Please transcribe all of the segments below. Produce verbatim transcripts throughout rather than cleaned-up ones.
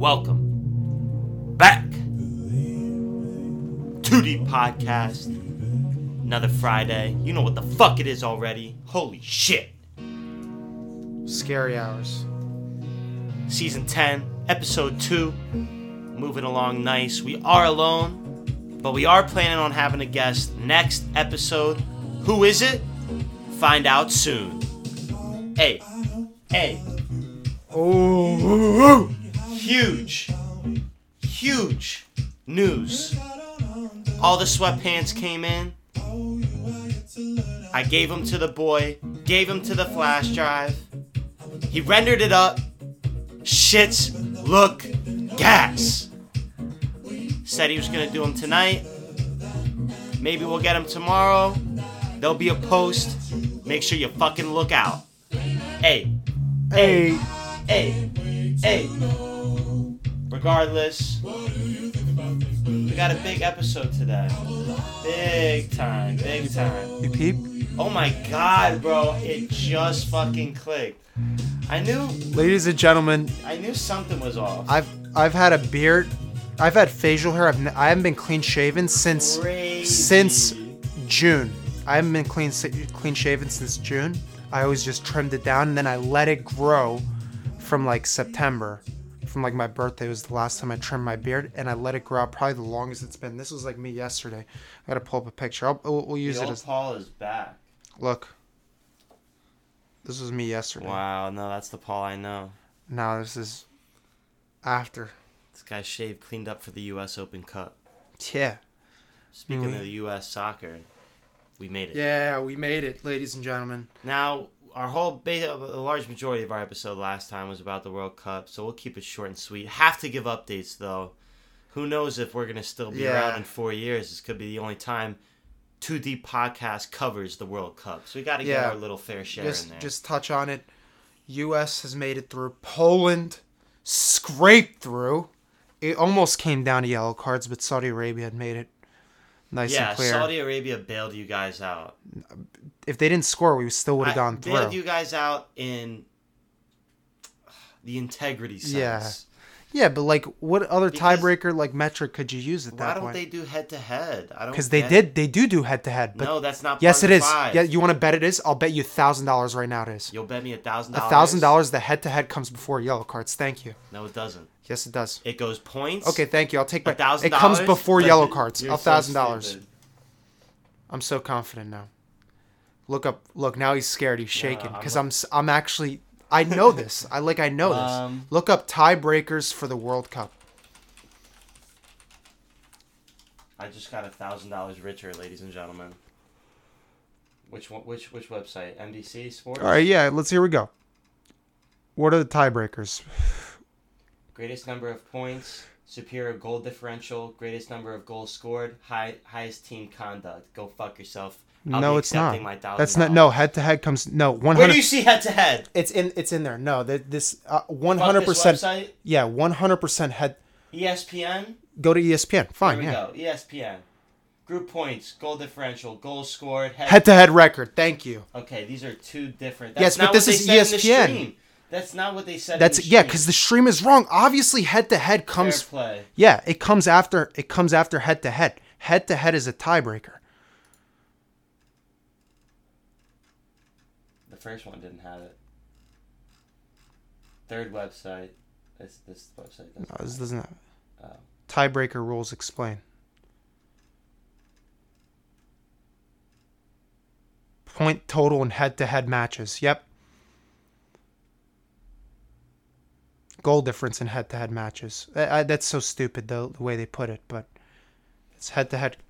Welcome back to the podcast. Another Friday. You know what the fuck it is already. Holy shit. Scary Hours. Season ten, episode two. Moving along nice. We are alone, but we are planning on having a guest next episode. Who is it? Find out soon. Hey. Hey. Oh. Huge. Huge news. All the sweatpants came in. I gave them to the boy. Gave them to the flash drive. He rendered it up. Shits look gas. Said he was going to do them tonight. Maybe we'll get them tomorrow. There'll be a post. Make sure you fucking look out. Hey. Hey. Hey. Hey. Regardless, we got a big episode today. Big time. Big time. You peep? Oh my god, bro. It just fucking clicked. I knew... Ladies and gentlemen, I knew something was off. I've I've had a beard. I've had facial hair. I've n- I haven't been clean shaven since Crazy. since June. I haven't been clean clean shaven since June. I always just trimmed it down and then I let it grow from like September. From like my birthday was the last time I trimmed my beard, and I let it grow out probably the longest it's been. This was like me yesterday. I gotta pull up a picture. I'll, we'll, we'll use the it old as. Paul is back. Look. This was me yesterday. Wow, no, that's the Paul I know. Now this is after. This guy shaved, cleaned up for the U S Open Cup. Yeah. Speaking Mm-hmm. of the U S soccer, we made it. Yeah, we made it, ladies and gentlemen. Now, our whole, a large majority of our episode last time was about the World Cup, so we'll keep it short and sweet. Have to give updates, though. Who knows if we're going to still be Yeah. around in four years. This could be the only time Too Deep Podcast covers the World Cup. So we got to Yeah. get our little fair share Just, in there. just touch on it. U S has made it through. Poland scraped through. It almost came down to yellow cards, but Saudi Arabia had made it nice yeah, and clear. Saudi Arabia bailed you guys out. If they didn't score, we still would have I gone through. bailed you guys out in the integrity sense. Yeah. Yeah, but like, what other Because- tiebreaker like metric could you use at Why that don't point? they do head to head? I don't. Because they get did, it. they do do head to head. But No, that's not. yes, part it of is. five. Yeah, you want to bet it is? I'll bet you a thousand dollars right now. It is. You'll bet me a thousand A dollars. thousand dollars. The head to head comes before yellow cards. Thank you. No, it doesn't. Yes, it does. It goes points. Okay, thank you. I'll take my. A thousand It comes dollars? before Like, yellow cards. you're A so thousand dollars. stupid. I'm so confident now. Look up. Look now. He's scared. He's shaking I'm because not- I'm. s- I'm actually. I know this. I like. I know this. Um, Look up tiebreakers for the World Cup. I just got a thousand dollars richer, ladies and gentlemen. Which one? Which which website? N B C Sports. All right. Yeah. Let's. Here we go. What are the tiebreakers? Greatest number of points, superior goal differential, greatest number of goals scored, high highest team conduct. Go fuck yourself. I'll no, be it's not. accepting my thousand That's not. dollars. No. Head to head comes. No. One Where do hundred. you see head to head? It's in. It's in there. No. That this. uh, One Fuck hundred this percent. website. Yeah. One hundred percent head. E S P N. Go to E S P N. Fine. Here we Yeah. go. E S P N. Group points, goal differential, goals scored, head. Head to head record. Thank you. Okay, these are two different. Yes, That's but not this what is they said in the E S P N. stream. That's not what they said. That's in the yeah, stream. because the stream is wrong. Obviously, head to head comes. Fair play. Yeah, it comes after. It comes after head to head. Head to head is a tiebreaker. The first one didn't have it. Third website. This this website doesn't. No, this have doesn't have it. Oh. tiebreaker rules explain. Point total in head to head matches. Yep. Goal difference in head to head matches. I, I, that's so stupid though the way they put it, but it's head to head.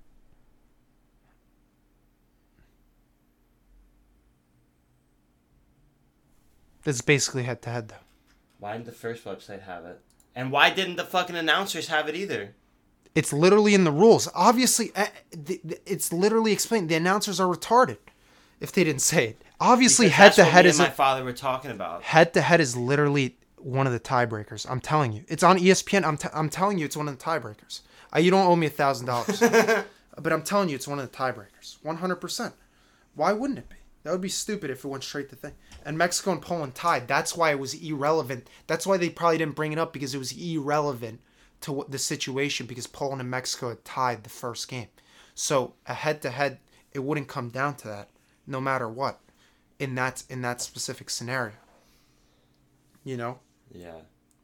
This is basically head to head though. Why didn't the first website have it? And why didn't the fucking announcers have it either? It's literally in the rules. Obviously, uh, th- th- it's literally explained. The announcers are retarded if they didn't say it. Obviously, Because head that's to what head me is and my father were talking about. head to head is literally one of the tiebreakers. I'm telling you, it's on E S P N. I'm t- I'm telling you, it's one of the tiebreakers. Uh, you don't owe me a thousand dollars, but I'm telling you, it's one of the tiebreakers. One hundred percent. Why wouldn't it be? That would be stupid if it went straight to thing. And Mexico and Poland tied. That's why it was irrelevant. That's why they probably didn't bring it up, because it was irrelevant to what the situation, because Poland and Mexico had tied the first game. So a head-to-head, it wouldn't come down to that, no matter what, in that in that specific scenario. You know? Yeah.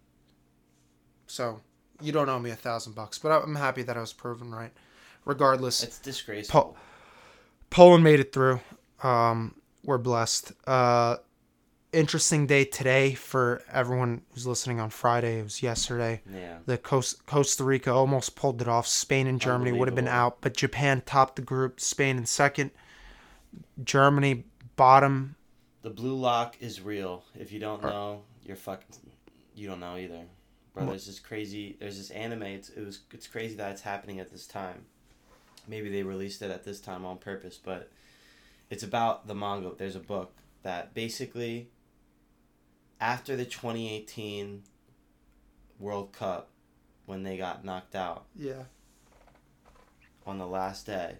So you don't owe me a thousand bucks, but I'm happy that I was proven right. Regardless, It's disgraceful. Po- Poland made it through. Um, we're blessed. Uh, interesting day today for everyone who's listening on Friday. It was yesterday. Yeah. The Coast, Costa Rica almost pulled it off. Spain and Germany would have been Unbelievable. out, but Japan topped the group. Spain in second. Germany bottom. The blue lock is real. If you don't know, you're fucking. You don't know either, bro. There's this crazy. There's this anime. It's it was. It's crazy that it's happening at this time. Maybe they released it at this time on purpose, but it's about the manga. There's a book that basically, after the twenty eighteen World Cup, when they got knocked out Yeah. on the last day,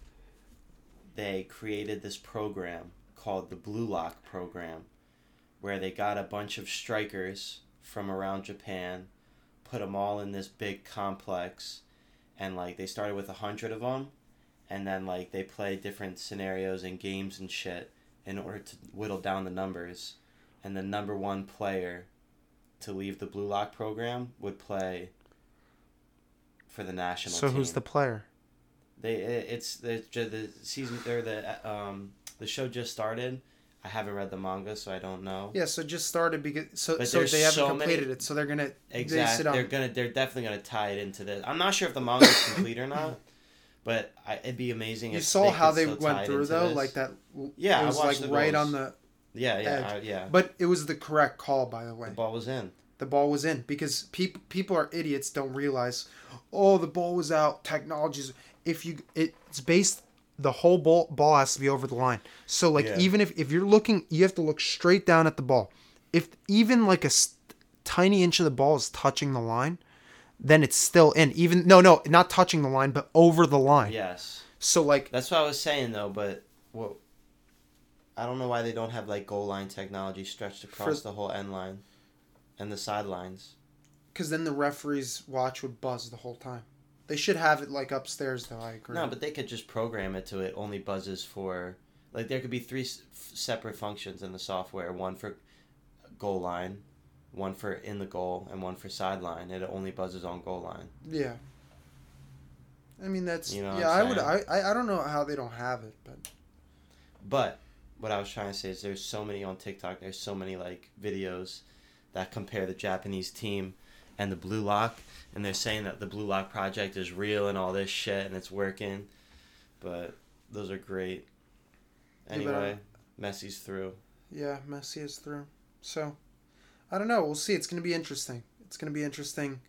they created this program called the Blue Lock program, where they got a bunch of strikers from around Japan, put them all in this big complex, and like they started with a hundred of them, and then like they played different scenarios and games and shit in order to whittle down the numbers, and the number one player to leave the Blue Lock program would play for the national So team. who's the player? They it- it's the the season or the um the show just started. I haven't read the manga, so I don't know. Yeah, so just started because so, But so there's they haven't so completed many- it, so they're gonna Exactly. They sit They're on, gonna they're definitely gonna tie it into this. I'm not sure if the manga is complete or not, but I, it'd be amazing. you if saw they how could they still tie went it through into though, this. like that. Yeah, it I was watched like the right goals. on the Yeah, yeah, edge. I, yeah. But it was the correct call, by the way. The ball was in. The ball was in because people people are idiots. Don't realize, oh, the ball was out. Technology's if you it's based. The whole ball ball has to be over the line. So like Yeah. even if, if you're looking, you have to look straight down at the ball. If even like a s- tiny inch of the ball is touching the line, then it's still in. Even no no not touching the line, but over the line. Yes. So like That's what I was saying though, but what I don't know why they don't have like goal line technology stretched across For- the whole end line and the sidelines. because then the referee's watch would buzz the whole time. They should have it like upstairs though. I agree. No, but they could just program it to it only buzzes for like there could be three s- f- separate functions in the software, one for goal line, one for in the goal, and one for sideline. It only buzzes on goal line. Yeah. I mean that's You know what yeah. I'm I would I, saying? I I don't know how they don't have it, but But what I was trying to say is there's so many on TikTok, there's so many like videos that compare the Japanese team and the Blue Lock, and they're saying that the Blue Lock project is real and all this shit and it's working. But those are great. Yeah, but, Anyway, Messi's through. yeah, Messi is through. So I don't know. We'll see. It's gonna be interesting. It's gonna be interesting.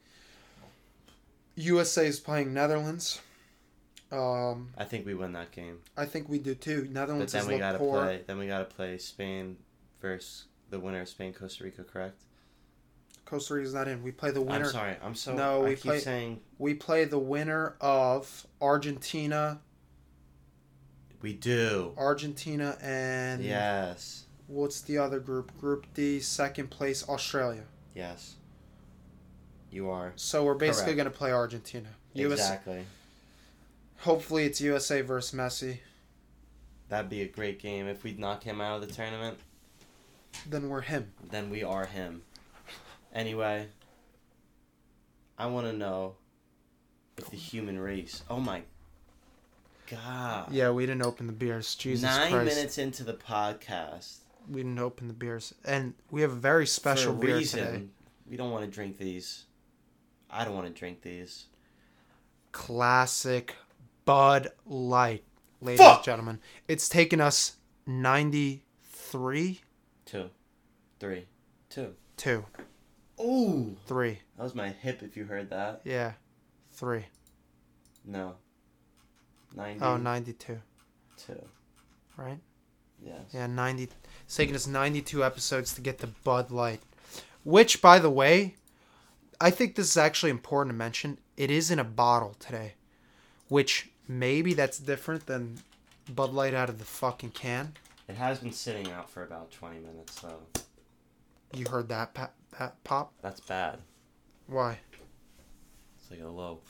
U S A is playing Netherlands. Um, I think we win that game. I think we do too. But Netherlands then is we look gotta poor. play. Then we gotta play Spain versus the winner of Spain Costa Rica. Correct? Costa Rica's not in. We play the winner. I'm sorry. I'm so. No, I we keep play- saying We play the winner of Argentina, we do. Argentina, and Yes. what's the other group? Group D, second place, Australia. Yes. You are. So we're basically Correct. going to play Argentina. U S Exactly. Hopefully it's U S A versus Messi. That'd be a great game. If we knock him out of the tournament, Then we're him. then we are him. Anyway, I want to know if the human race. Oh my God. Yeah, we didn't open the beers. Jesus Nine Christ. minutes into the podcast. We didn't open the beers. And we have a very special for a beer reason, today. we don't want to drink these. I don't want to drink these. Classic Bud Light, ladies Fuck! and gentlemen. It's taken us ninety-three? Two. Three. Two. Two. Ooh. Three. That was my hip if you heard that. Yeah. Three. No. ninety. Oh, ninety-two. Two. Right? Yes. Yeah, ninety. It's taken us ninety-two episodes to get to Bud Light. Which, by the way, I think this is actually important to mention. It is in a bottle today. Which, maybe that's different than Bud Light out of the fucking can. It has been sitting out for about twenty minutes, so You heard that, pa- that pop? that's bad. Why? It's like a low.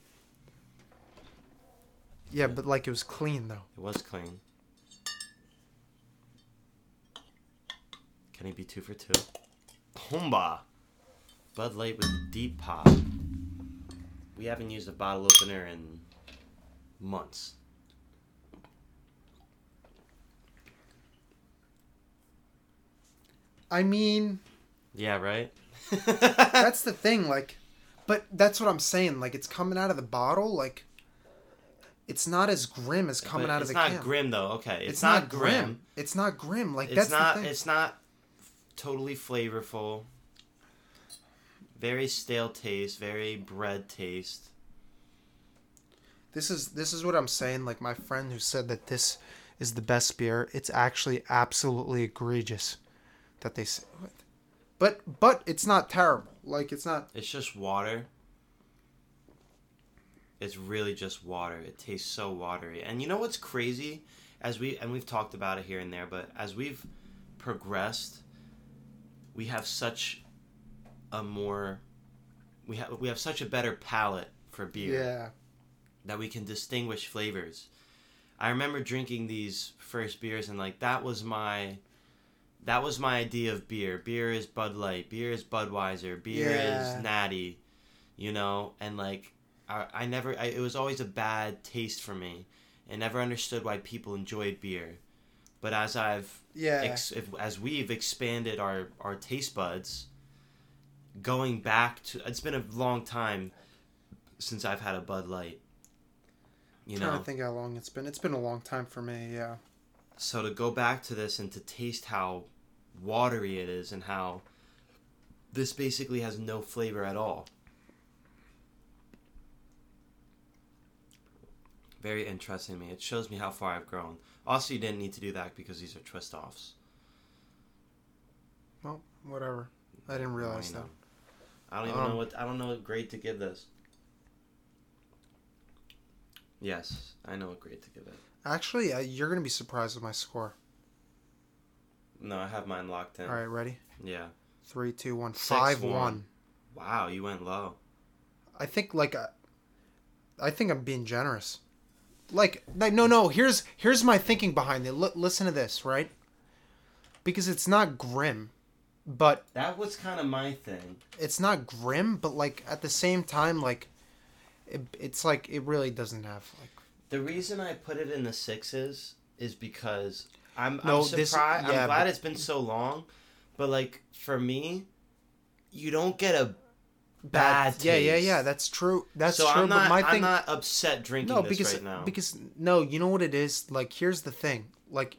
Yeah, but like it was clean though. It was clean. Can he be two for two? Humba! Bud Light with deep pop. We haven't used a bottle opener in months. I mean, Yeah, right? that's the thing, like, but that's what I'm saying. Like, it's coming out of the bottle, like, it's not as grim as coming But out of the It's can. not grim though. Okay, it's, It's, not, not grim. grim. It's not grim. Like It's that's not. the thing. It's not totally flavorful. Very stale taste. Very bread taste. This is this is what I'm saying. Like my friend who said that this is the best beer. It's actually absolutely egregious that they say. What? But but it's not terrible. Like it's not. It's just water. It's really just water. It tastes so watery. And you know what's crazy? As we and we've talked about it here and there, but as we've progressed, we have such a more we have we have such a better palate for beer Yeah. that we can distinguish flavors. I remember drinking these first beers and like that was my that was my idea of beer. Beer is Bud Light, beer is Budweiser, beer Yeah. is Natty, you know, and like I, I never I, it was always a bad taste for me. I never understood why people enjoyed beer. But as I've Yeah. ex, if, as we've expanded our our taste buds, going back to it's been a long time since I've had a Bud Light. You I'm trying know, to think how long it's been. It's been a long time for me. Yeah. so to go back to this and to taste how watery it is and how this basically has no flavor at all. Very interesting to me. It shows me how far I've grown. Also, you didn't need to do that because these are twist offs. Well, whatever. I didn't realize I know. that. I don't even Um, know what I don't know what grade to give this. Yes, I know what grade to give it. Actually, uh, you're gonna be surprised with my score. No, I have mine locked in. All right, ready? Yeah. Three, two, one. Six, Five, one. one. Wow, you went low. I think like uh, I think I'm being generous. Like, like no no here's here's my thinking behind it. L- listen to this, right? Because it's not grim, but That was kind of my thing. it's not grim, but like at the same time, like it, it's like it really doesn't have like. The reason I put it in the sixes is because I'm, No, I'm this- surprised. yeah, I'm glad but- it's been so long, but like for me, you don't get a bad taste. Yeah, yeah, yeah. That's true. That's so true. I'm not. but my I'm thing, not upset drinking no, this because right now. because no, you know what it is. Like, here's the thing. Like,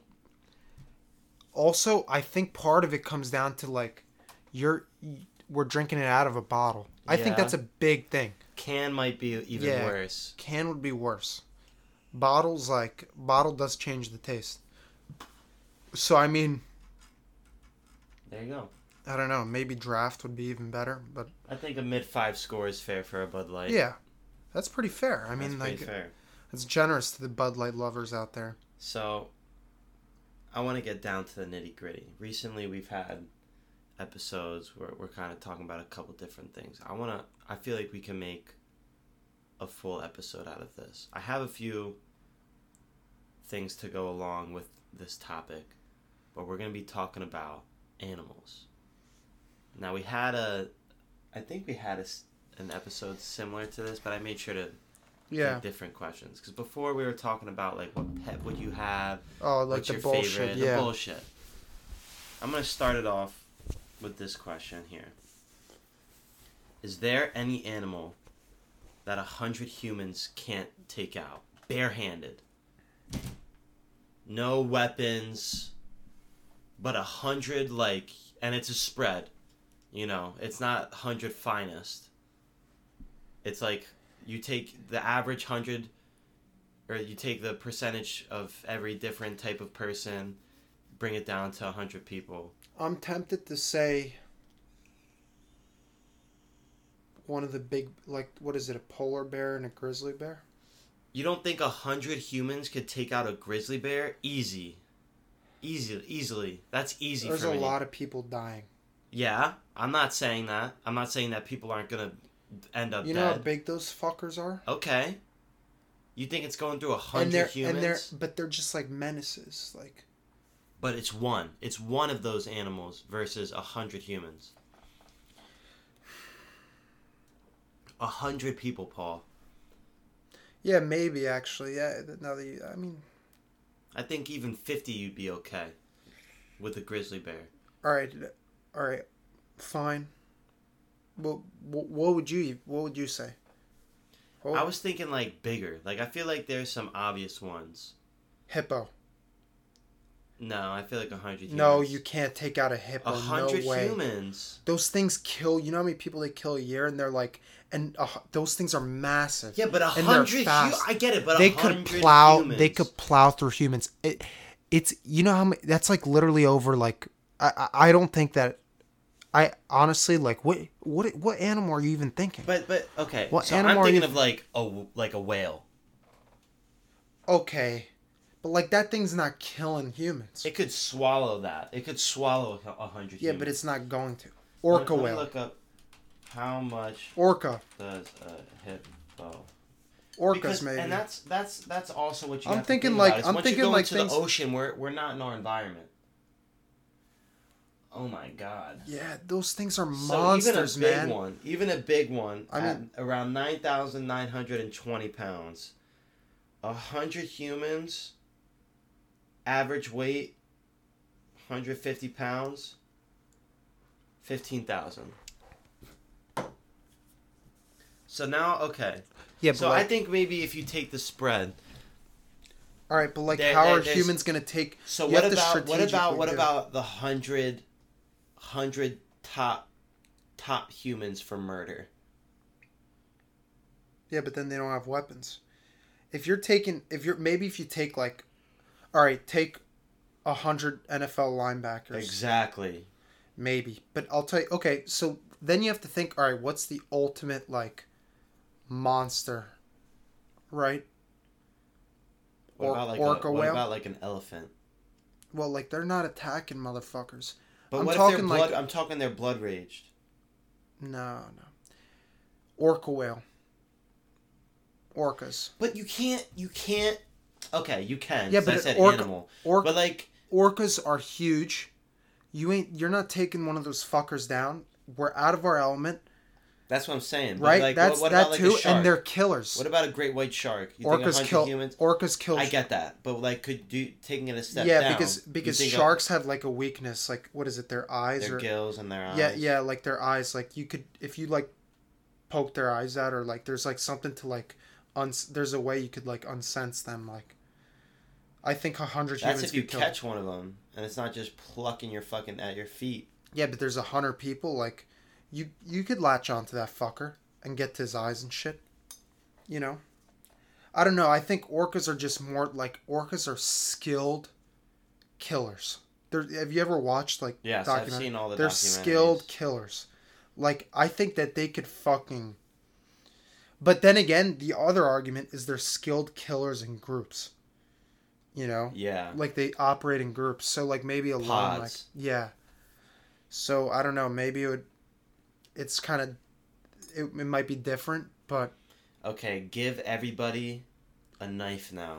also, I think part of it comes down to like, you're we're drinking it out of a bottle. I think Yeah. that's a big thing. Can might be even Yeah. worse. Can would be worse. Bottles like bottle does change the taste. So I mean, There you go. I don't know. Maybe draft would be even better, but I think a mid five score is fair for a Bud Light. yeah, that's pretty fair. I That's mean, pretty like, fair. it's generous to the Bud Light lovers out there. So, I want to get down to the nitty gritty. Recently, we've had episodes where we're kind of talking about a couple different things. I want to, I feel like we can make a full episode out of this. I have a few things to go along with this topic, but we're going to be talking about animals. Now, we had a, I think we had a s an episode similar to this, but I made sure to Yeah. take different questions. Because before we were talking about, like, what pet would you have? Oh, like What's the your bullshit. favorite? Yeah. The bullshit. I'm going to start it off with this question here. Is there any animal that a hundred humans can't take out? Barehanded. No weapons. But a hundred, like, and it's a spread. You know, it's not hundred finest. It's like you take the average hundred, or you take the percentage of every different type of person, bring it down to a hundred people. I'm tempted to say one of the big, like, what is it, a polar bear and a grizzly bear? You don't think a hundred humans could take out a grizzly bear? Easy. Easily, easily. That's easy There's for me. a lot of people dying. Yeah, I'm not saying that. I'm not saying that people aren't gonna end up You dead. know how big those fuckers are? Okay. You think it's going through a And hundred they're humans? and they're but they're just like menaces. Like But it's one. It's one of those animals versus a hundred humans. A hundred people, Paul. yeah, maybe actually. Yeah, now that you, I mean, I think even fifty you'd be okay with a grizzly bear. all right, all right, fine. Well, what, what would you what would you say? What, I was thinking like bigger. Like I feel like there's some obvious ones. hippo. No, I feel like a hundred humans. No, you can't take out a hippo. A hundred no way. humans. Those things kill. You know how many people they kill a year, and they're like, and uh, those things are massive. Yeah, but a and they're hundred. Hu- fast. I get it, but they a could hundred plow. humans. They could plow through humans. It, it's you know how many. That's like literally over. Like I, I I don't think that. I honestly like what what what animal are you even thinking? But but okay. What so animal I'm are thinking you- of like a like a whale. Okay, but like that thing's not killing humans. It could swallow that. It could swallow a hundred. Yeah, humans. but it's not going to. Let- Orca let me whale. Look up how much Orca. does a hippo. Orcas Because, maybe. and that's that's that's also what you. I'm have to thinking think like- about, is I'm once thinking you go like into things- the ocean. We're we're not in our environment. Oh my god. Yeah, those things are So monsters, even a big man. one, even a big one, I at mean- around nine thousand nine hundred and twenty pounds, a hundred humans, average weight, hundred fifty pounds, fifteen thousand. So now, okay. Yeah, but So like, I think maybe if you take the spread. all right, but like, there- how there- are there's- humans gonna take? So you what have to about what about strategically what do it. about the hundred, hundred top, top humans for murder? Yeah, but then they don't have weapons. If you're taking, if you're maybe if you take like, all right, take a hundred N F L linebackers, Exactly. maybe. But I'll tell you, okay, so then you have to think, all right, what's the ultimate like monster, right? What Or- about like orca a, what whale? about like an elephant? Well, like they're not attacking motherfuckers. But I'm what if they're talking blood? like- I'm talking they're blood raged. No, no. Orca whale. Orcas. But you can't. You can't. Okay, you can. Yeah, 'cause but I an said orca- animal. Orca, But like, orcas are huge. You ain't. You're not taking one of those fuckers down. We're out of our element, that's what I'm saying. But right? like, That's what, what that about like too, a shark? and they're killers. What about a great white shark? You think a Orcas hundred kill. humans? Orcas kill. I get that, but like, could do taking it a step yeah, down? because you because think of sharks have like a weakness. Like what is it? Their eyes their or gills and their eyes. yeah, yeah, like their eyes. Like you could if you like poke their eyes out, or like there's like something to like uns. There's a way you could like unsense them. Like I think a hundred That's humans if you could kill. catch one of them, and it's not just plucking your fucking at your feet. Yeah, but there's a hundred people. Like, you you could latch onto that fucker and get to his eyes and shit. You know, I don't know. I think orcas are just more like orcas are skilled killers. They're, have you ever watched like Yes, I've documentary- seen all the They're documentaries. skilled killers. Like I think that they could fucking. But then again, the other argument is they're skilled killers in groups. You know, Yeah. like they operate in groups. So like maybe alone, like Pods. yeah. So I don't know. Maybe it would. It's kind of. It, it might be different, but Okay, give everybody a knife now.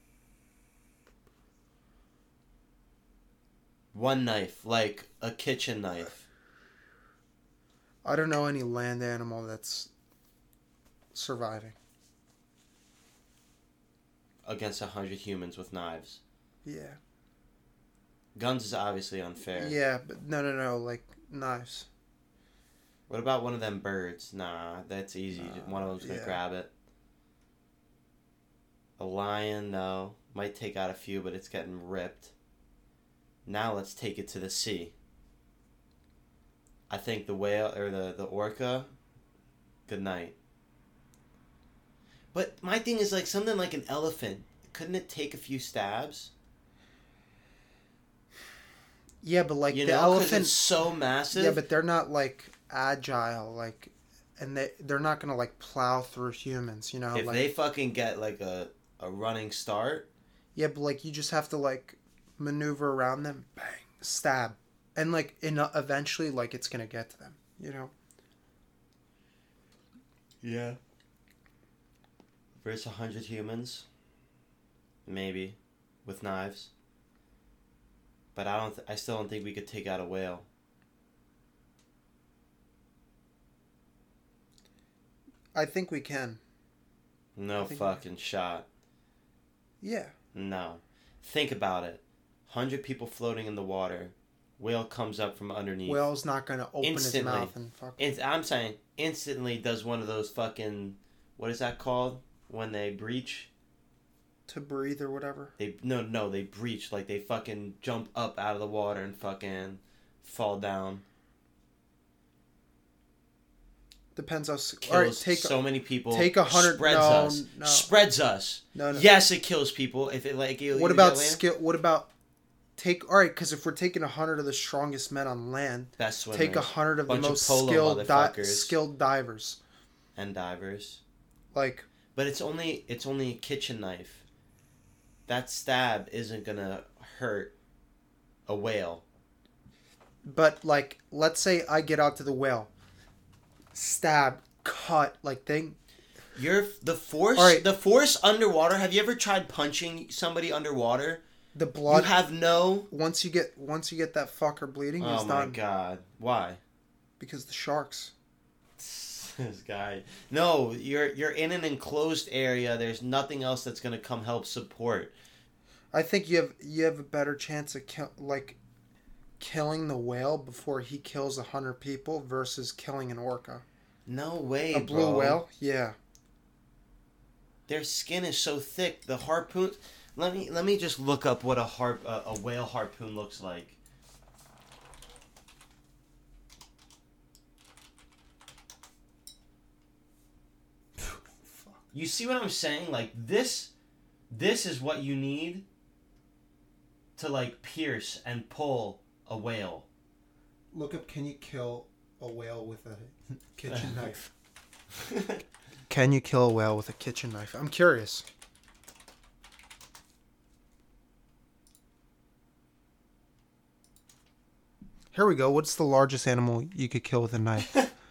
One knife, like a kitchen knife. I don't know any land animal that's surviving. Against a hundred humans with knives. Yeah. Guns is obviously unfair. Yeah, but no, no, no. Like knives. What about one of them birds? Nah, that's easy. Uh, one of them's gonna yeah. grab it. A lion, no. Might take out a few, but it's getting ripped. Now let's take it to the sea. I think the whale or the, the orca, good night. But my thing is like something like an elephant. Couldn't it take a few stabs? Yeah, but like You the know, 'cause elephant. it's so massive. Yeah, but they're not like agile, like, and they they're not gonna like plow through humans. You know, if like they fucking get like a, a running start, yeah, but like you just have to like maneuver around them, bang, stab, and like in eventually like it's gonna get to them, you know. Yeah. Versus a hundred humans, maybe, with knives. But I don't. Th- I still don't think we could take out a whale. I think we can. No fucking shot. Yeah. No. Think about it. Hundred people floating in the water. Whale comes up from underneath. Whale's not gonna open Instantly. his mouth and fuck. In- I'm saying instantly does one of those fucking, what is that called when they breach? To breathe or whatever. They no no they breach, like they fucking jump up out of the water and fucking fall down. Depends how. Kills All right, take so many people. Take a hundred. Spreads No, us. no. Spreads us. No, no. Yes, it kills people. If it like. You, What you about get land, skill? What about take? All right, because if we're taking a hundred of the strongest men on land, best swimmers, take a hundred of the bunch of most polo skilled di- motherfuckers. skilled divers. and divers. Like, But it's only it's only a kitchen knife. That stab isn't gonna hurt a whale. but like, let's say I get out to the whale, stab, cut, like thing. You're the force. All right. The force underwater. Have you ever tried punching somebody underwater? The blood. You have no. Once you get once you get that fucker bleeding, Oh he's my done. god! Why? Because the sharks. This guy. No, you're you're in an enclosed area. There's nothing else that's gonna come help support. I think you have you have a better chance of kill, like killing the whale before he kills a hundred people versus killing an orca. No way, A blue bro. whale, yeah. Their skin is so thick. The harpoon. Let me let me just look up what a harp a, a whale harpoon looks like. You see what I'm saying? Like this, this is what you need to like pierce and pull a whale. Look up. Can you kill a whale with a kitchen knife? Can you kill a whale with a kitchen knife? I'm curious. Here we go. What's the largest animal you could kill with a knife?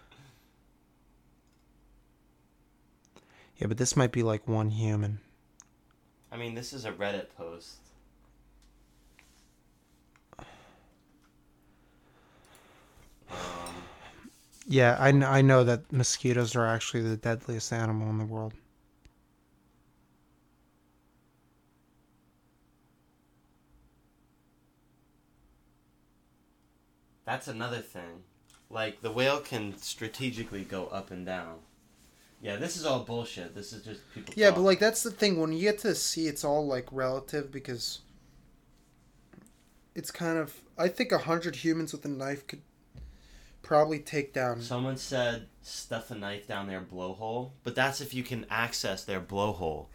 Yeah, but this might be like one human. I mean, this is a Reddit post. Um, Yeah, I, kn- I know that mosquitoes are actually the deadliest animal in the world. that's another thing. Like, the whale can strategically go up and down. Yeah, this is all bullshit. This is just people Yeah, talk. but like that's the thing. When you get to the sea, it's all like relative because it's kind of. I think a hundred humans with a knife could probably take down. Someone said stuff a knife down their blowhole, but that's if you can access their blowhole.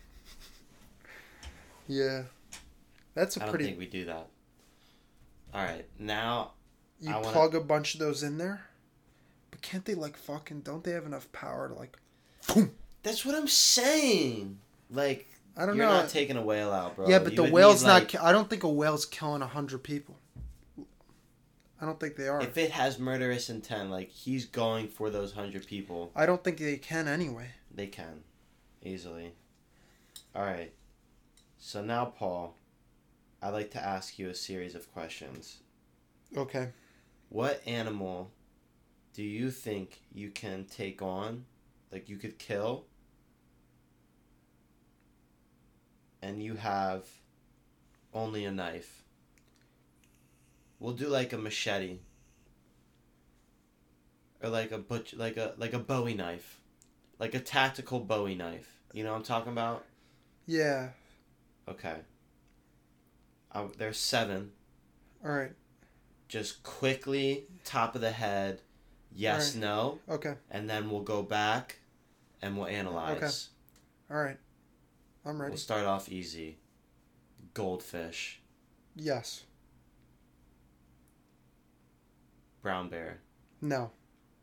Yeah, that's a I don't pretty. think we do that. All right, now You I wanna- plug a bunch of those in there, but can't they like fucking? Don't they have enough power to like? that's what I'm saying. Like, I don't you're know. not taking a whale out, bro. Yeah, but You the would whale's need, not. like, ki- I don't think a whale's killing a hundred people. I don't think they are. if it has murderous intent, like he's going for those hundred people. I don't think they can anyway. They can, easily. All right. So now, Paul, I'd like to ask you a series of questions. Okay. What animal do you think you can take on, like you could kill, and you have only a knife? We'll do like a machete, or like a butch, like a like a Bowie knife, like a tactical Bowie knife. You know what I'm talking about? Yeah. Okay. Um, there's seven. All right. Just quickly, top of the head, yes, Right. no, Okay. and then we'll go back and we'll analyze. All right. I'm ready. We'll start off easy. Goldfish, Yes. brown bear, No.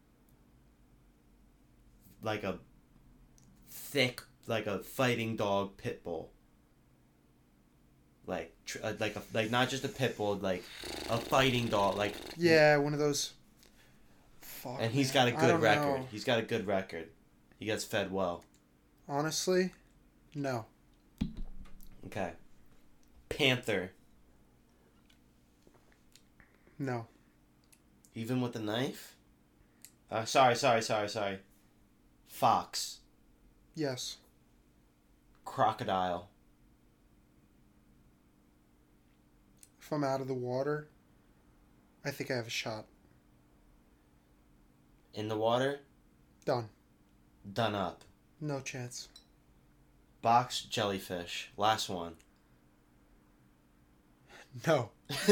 like a thick, like a fighting dog pit bull. like tr- uh, like a, like not just a pit bull, like a fighting dog, like Yeah, one of those. Fuck, and he's man. got a I good don't record. know. He's got a good record. He gets fed well. Honestly, no. Okay. Panther. No. Even with the knife? Uh, sorry, sorry, sorry, sorry. Fox. Yes. Crocodile. If I'm out of the water, I think I have a shot. In the water? Done. Done up. No chance. Box jellyfish. Last one. No.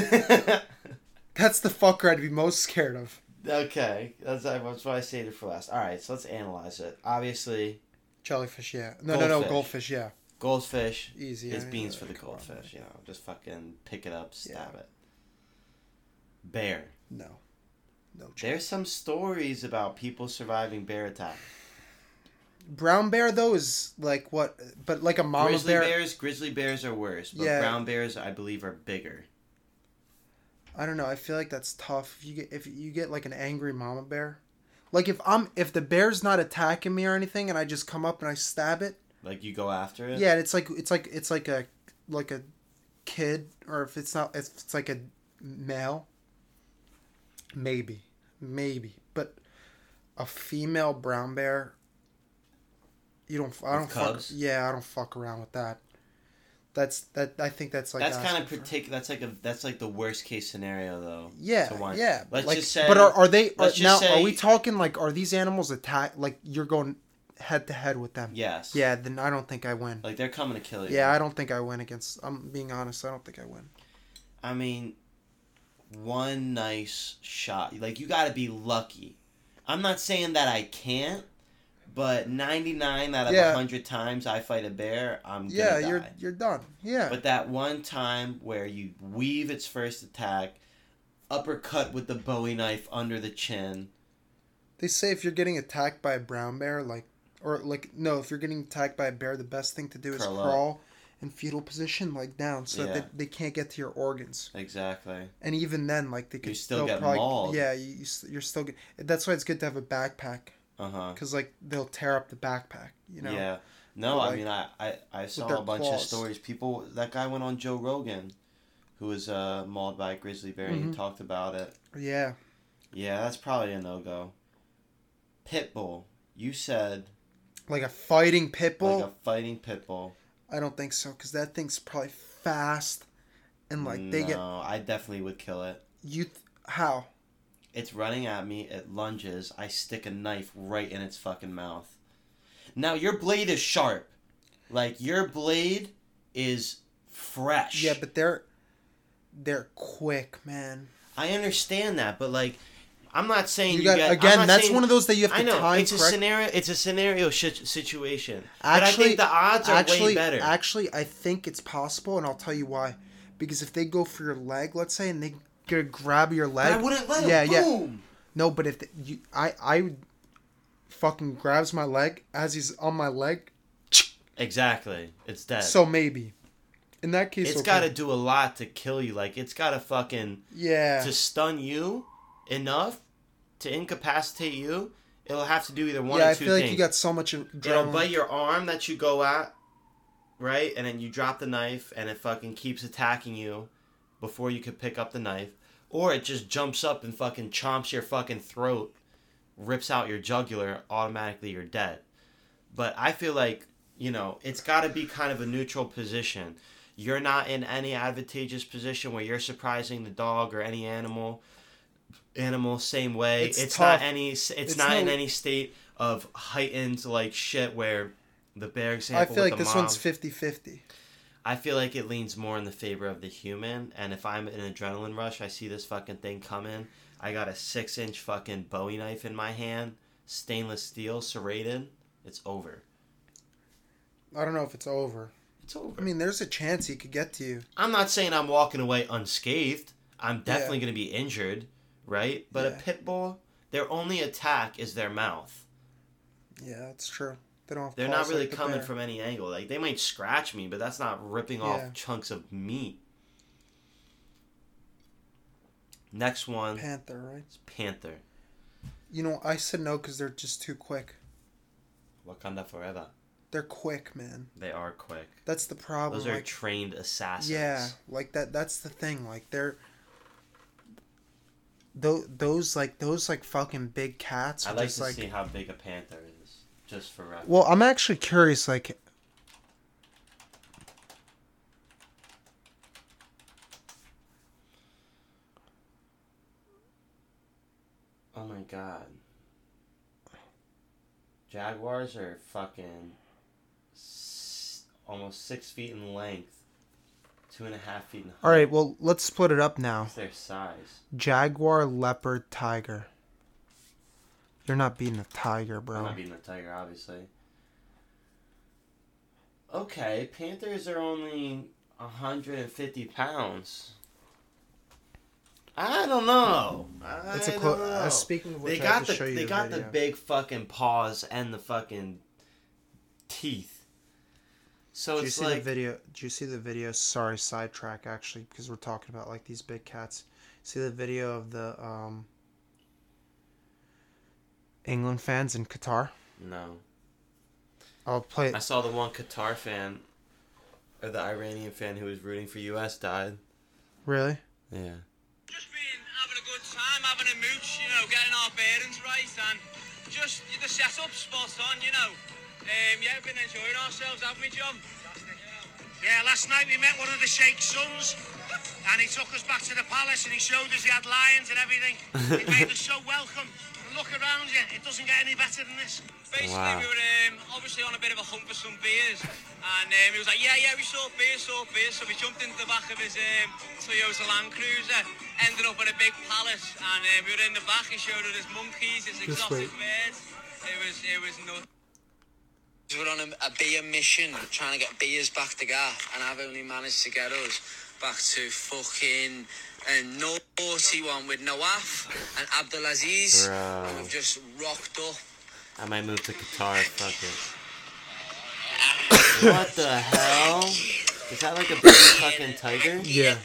That's the fucker I'd be most scared of. Okay, that's, that's why I saved it for last. Alright, so let's analyze it. Obviously, Jellyfish, yeah. No, no, no, Goldfish. goldfish, yeah. goldfish Easy. is yeah, beans yeah, for the come on, goldfish. man. You know, just fucking pick it up, stab Yeah. it. Bear. No. No chance. There's some stories about people surviving bear attack. Brown bear, though, is like what? But like a mama Grizzly bear. bears, grizzly bears are worse, but Yeah. brown bears, I believe, are bigger. I don't know. I feel like that's tough. If you get if you get like an angry mama bear, like if I'm if the bear's not attacking me or anything, and I just come up and I stab it. Like you go after it. Yeah, it's like it's like it's like a like a kid, or if it's not, if it's like a male. Maybe, maybe, but a female brown bear. You don't. I don't With fuck. cubs? Yeah, I don't fuck around with that. That's that. I think that's like That's kind of asking for- partic- That's like a that's like the worst case scenario though. Yeah, to want- yeah. Let's like, just say. But are, are they? Are, let's just now, say- are we talking like? Are these animals attack? Like you're going head to head with them? Yes. Yeah. Then I don't think I win. Like they're coming to kill you. Yeah, I don't think I win against. I'm being honest. I don't think I win. I mean, one nice shot. Like you got to be lucky. I'm not saying that I can't, but ninety-nine out of Yeah. one hundred times I fight a bear, I'm gonna Yeah, die. you're you're done. Yeah. But that one time where you weave its first attack, uppercut with the Bowie knife under the chin. They say if you're getting attacked by a brown bear, like, or like, no, if you're getting attacked by a bear, the best thing to do is Curl up. crawl in fetal position, like down, so Yeah. that they, they can't get to your organs. Exactly. And even then, like they could You still they'll get probably, mauled. Yeah, you, you s- you're still. Get, that's why it's good to have a backpack, Uh huh. because like they'll tear up the backpack. You know. Yeah. No, Like, I mean, I, I, I saw their a bunch of claws. stories. People, that guy went on Joe Rogan, who was uh, mauled by a grizzly bear, and Mhm. he talked about it. Yeah. Yeah, that's probably a no go. Pit bull. You said Like a fighting pit bull. like a fighting pit bull. I don't think so, because that thing's probably fast, and like no, they get I definitely would kill it. you. Th- how? It's running at me. It lunges. I stick a knife right in its fucking mouth. Now your blade is sharp. Like your blade is fresh. Yeah, but they're they're quick, man. I understand that, but like, I'm not saying You you, got get. I'm again. not That's saying- one of those that you have to I know time it's a correct. scenario. It's a scenario sh- situation. but I Actually- think the odds are actually, way better. Actually, I think it's possible, and I'll tell you why. Because if they go for your leg, let's say, and they gonna grab your leg, But I wouldn't let him. yeah, yeah. Boom. No, but if the, you, I, I would fucking grabs my leg as he's on my leg. Exactly. It's dead. So maybe, in that case, It's okay. got to do a lot to kill you. Like it's got to fucking yeah. to stun you enough to incapacitate you. It'll have to do either one yeah, or I two feel like things. you got so much It'll adrenaline. bite your arm that you go at, right? And then you drop the knife, and it fucking keeps attacking you before you could pick up the knife. Or it just jumps up and fucking chomps your fucking throat, rips out your jugular, automatically you're dead. But I feel like, you know, it's got to be kind of a neutral position. You're not in any advantageous position where you're surprising the dog or any animal. Animal same way. It's It's, tough. not any. It's, It's not in no- any state of heightened like shit where the bear I example. feel with like the this mom, one's fifty-fifty. I feel like it leans more in the favor of the human. And if I'm in an adrenaline rush, I see this fucking thing coming. I got a six inch fucking Bowie knife in my hand, stainless steel, serrated. It's over. I don't know if it's over. It's over. I mean, there's a chance he could get to you. I'm not saying I'm walking away unscathed. I'm definitely Yeah. going to be injured, right? But Yeah. a pit bull, their only attack is their mouth. Yeah, that's true. They don't have They're claws not really like the coming bear. from any angle. Like, they might scratch me, but that's not ripping Yeah. off chunks of meat. Next one Panther, right? is panther. You know, I said no because they're just too quick. Wakanda Forever. They're quick, man. They are quick. That's the problem. Those are like, trained assassins. yeah, like that. That's the thing. Like they're those, those like those like fucking big cats. Are I'd like just to like, see how big a panther is, just for reference. well, I'm actually curious. Like, Oh my god. Jaguars are fucking s- almost six feet in length, two and a half feet in height. all right. Well, let's split it up now. What's their size? Jaguar, leopard, tiger. You're not beating a tiger, I'm bro. not beating a tiger, obviously. Okay, panthers are only one hundred fifty pounds. I don't know. I That's a don't clo- know. uh, speaking of which, They I have got to the show you they the got the video. big fucking paws and the fucking teeth. So Did you it's see like the video? Did you see the video? Sorry, sidetrack actually, because we're talking about like these big cats. See the video of the um, England fans in Qatar? no. I'll play I it. saw the one Qatar fan, or the Iranian fan who was rooting for U S died. Really? Yeah. Just been having a good time, having a mooch, you know, getting our bearings right, and just the setup's spot on, you know. Um, yeah, we've been enjoying ourselves, haven't we, John? Yeah, last night we met one of the Sheikh's sons, and he took us back to the palace and he showed us he had lions and everything. He made us so welcome. And look around you, it doesn't get any better than this. Basically, Wow. we were um, obviously on a bit of a hunt for some beers, and um, he was like, yeah, yeah, we saw beers, saw beers, so we jumped into the back of his um, Toyota Land Cruiser, ended up at a big palace, and um, we were in the back, he showed us his monkeys, his Just exotic wait. birds. It was, it was nuts. We're on a, a beer mission, trying to get beers back to Gath, and I've only managed to get us back to fucking a naughty one with Nawaf and Abdulaziz. Bro. And we've just rocked up. I might move to Qatar. Fuck it. What the hell? Is that like a big fucking tiger? Yeah.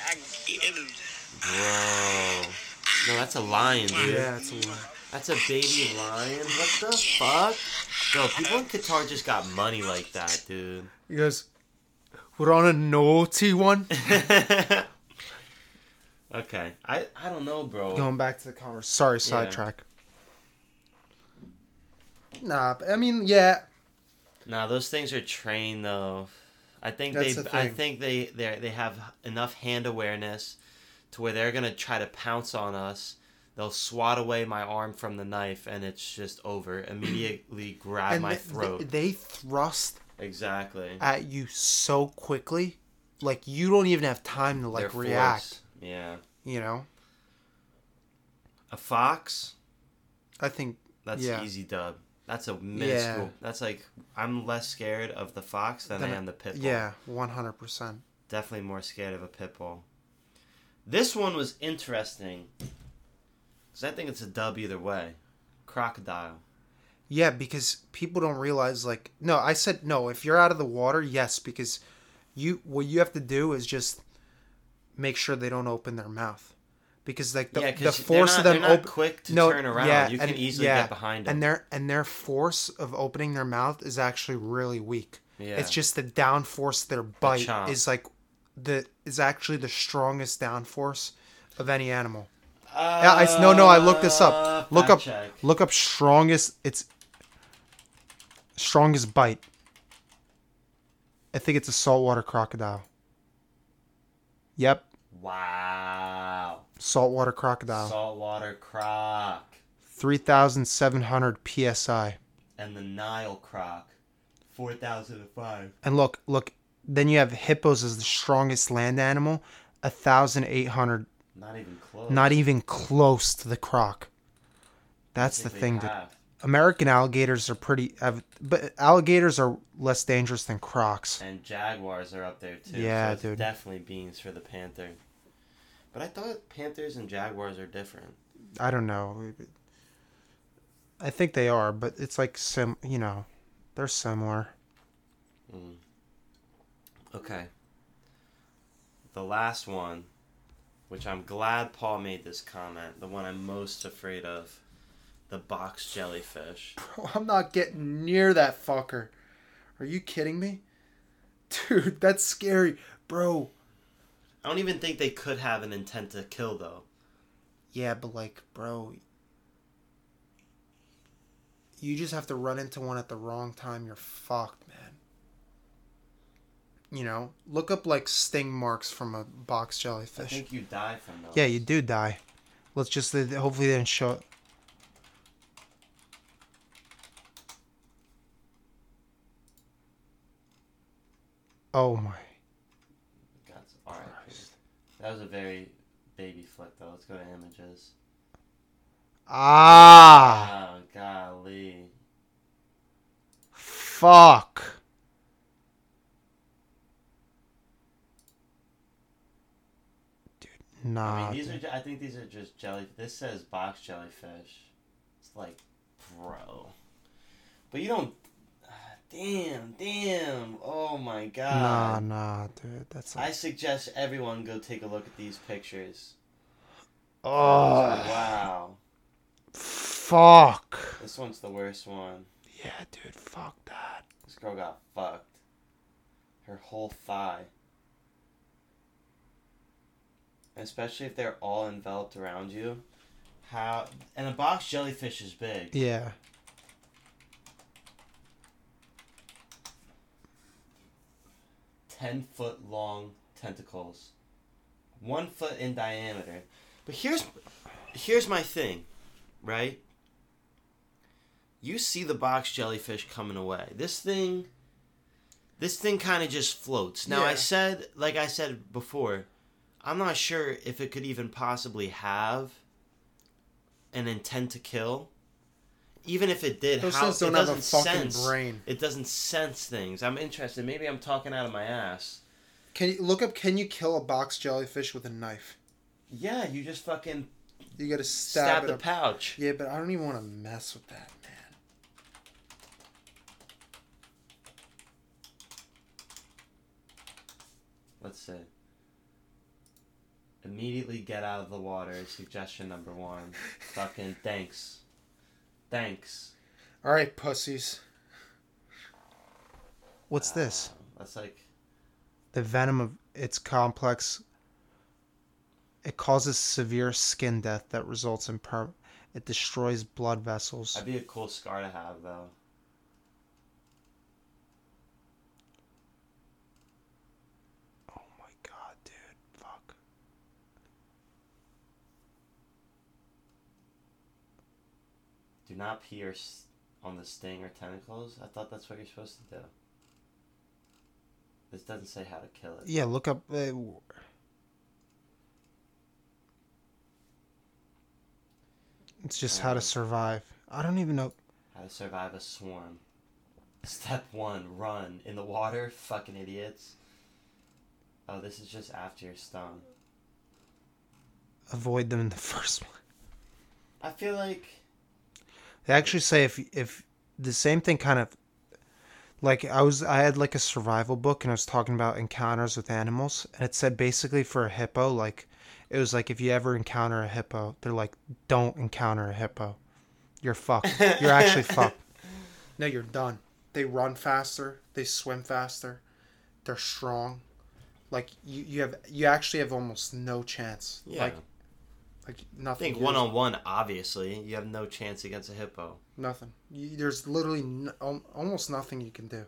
Bro. No, that's a lion, dude. Yeah, it's a lot. That's a baby lion. What the fuck? Bro, people in Qatar just got money like that, dude. He goes, we're on a naughty one. Okay. I, I don't know, bro. Going back to the conversation. Sorry, sidetrack. Nah, but, I mean, yeah. Nah, those things are trained though. I think That's they the I thing. think they they they have enough hand awareness to where they're gonna try to pounce on us. They'll swat away my arm from the knife, and it's just over. Immediately grab And my th- throat. They, they thrust Exactly. at you so quickly, like you don't even have time to like Their react. force. Yeah. You know, A fox. I think That's Yeah. easy dub. That's a minuscule. Yeah. That's like I'm less scared of the fox than Then I it- am the pit bull. yeah, one hundred percent. Definitely more scared of a pit bull. This one was interesting. Because I think it's a dub either way. Crocodile. Yeah, because people don't realize like no, I said no. If you're out of the water, yes, because you what you have to do is just make sure they don't open their mouth, because like the, yeah, the because force they're of not, them they're not open. quick to No, turn around. yeah, you can and- easily yeah, get behind them. And their and their force of opening their mouth is actually really weak. Yeah. It's just the downforce of their bite chomp. is like the is actually the strongest downforce of any animal. uh, Yeah, I no no I looked this up. Look fact up check. look up strongest. It's strongest bite. I think it's a saltwater crocodile. Yep, Wow. saltwater crocodile. Saltwater croc. three thousand seven hundred P S I. And the Nile croc. four thousand five. And look, look, then you have hippos as the strongest land animal, one thousand eight hundred. Not even close. Not even close to the croc. That's I the think thing. they To, have. American alligators are pretty, have, but alligators are less dangerous than crocs. And jaguars are up there too. Yeah, so it's dude. definitely beans for the panther. But I thought panthers and jaguars are different. I don't know. I think they are, but it's like some, you know, They're similar. Mm. Okay. The last one, which I'm glad Paul made this comment, the one I'm most afraid of, the box jellyfish. Bro, I'm not getting near that fucker. Are you kidding me? Dude, that's scary. Bro. I don't even think they could have an intent to kill, though. Yeah, but like, bro, you just have to run into one at the wrong time. You're fucked, man. You know, look up like sting marks from a box jellyfish. I think you die from those. Yeah, you do die. Let's just, hopefully they didn't show it. Oh my. That's alright. That was a very baby flick, though. Let's go to images. Ah! Oh, golly. Fuck. Dude, nah. I mean, these dude. are. ju- I think these are just jelly. This says box jellyfish. It's like, bro. But you don't. ah, Damn, damn. Oh my Nah, god. nah, dude. That's I like... suggest everyone go take a look at these pictures. Oh, Wow. fuck. This one's the worst one. Yeah, dude, fuck that. This girl got fucked. Her whole thigh. Especially if they're all enveloped around you. How... And a box jellyfish is big. Yeah. ten foot long tentacles. One foot in diameter. But here's here's my thing, right? You see the box jellyfish coming away. This thing this thing kind of just floats. Now I Yeah. said, like I said before, I'm not sure if it could even possibly have an intent to kill. Even if it did, Those how things don't it have a doesn't fucking sense, brain. It doesn't sense things. I'm interested. Maybe I'm talking out of my ass. Can you look up, can you kill a box jellyfish with a knife? Yeah, you just fucking You gotta stab, stab it the up. pouch. Yeah, but I don't even want to mess with that, man. Let's see. Immediately get out of the water is suggestion number one. Fucking thanks. Thanks. Alright, pussies. What's this? That's like... The venom of its complex. It causes severe skin death that results in perm. It destroys blood vessels. That'd be a cool scar to have, though. Oh my god, dude. Fuck. Do not pierce on the sting or tentacles. I thought that's what you're supposed to do. This doesn't say how to kill it. Yeah, look up. Uh, it's just how to survive. I don't even know. How to survive a swarm. Step one, run. In the water, fucking idiots. Oh, this is just after you're stung. Avoid them in the first one. I feel like... They actually say if if the same thing kind of like I was I had like a survival book and I was talking about encounters with animals and it said basically for a hippo like it was like if you ever encounter a hippo they're like don't encounter a hippo. You're fucked. You're actually fucked. No, you're done. They run faster, they swim faster. They're strong. Like you, you have you actually have almost no chance. Yeah. Like like I nothing. think one-on-one, obviously, you have no chance against a hippo. Nothing. You, there's literally n- al- almost nothing you can do.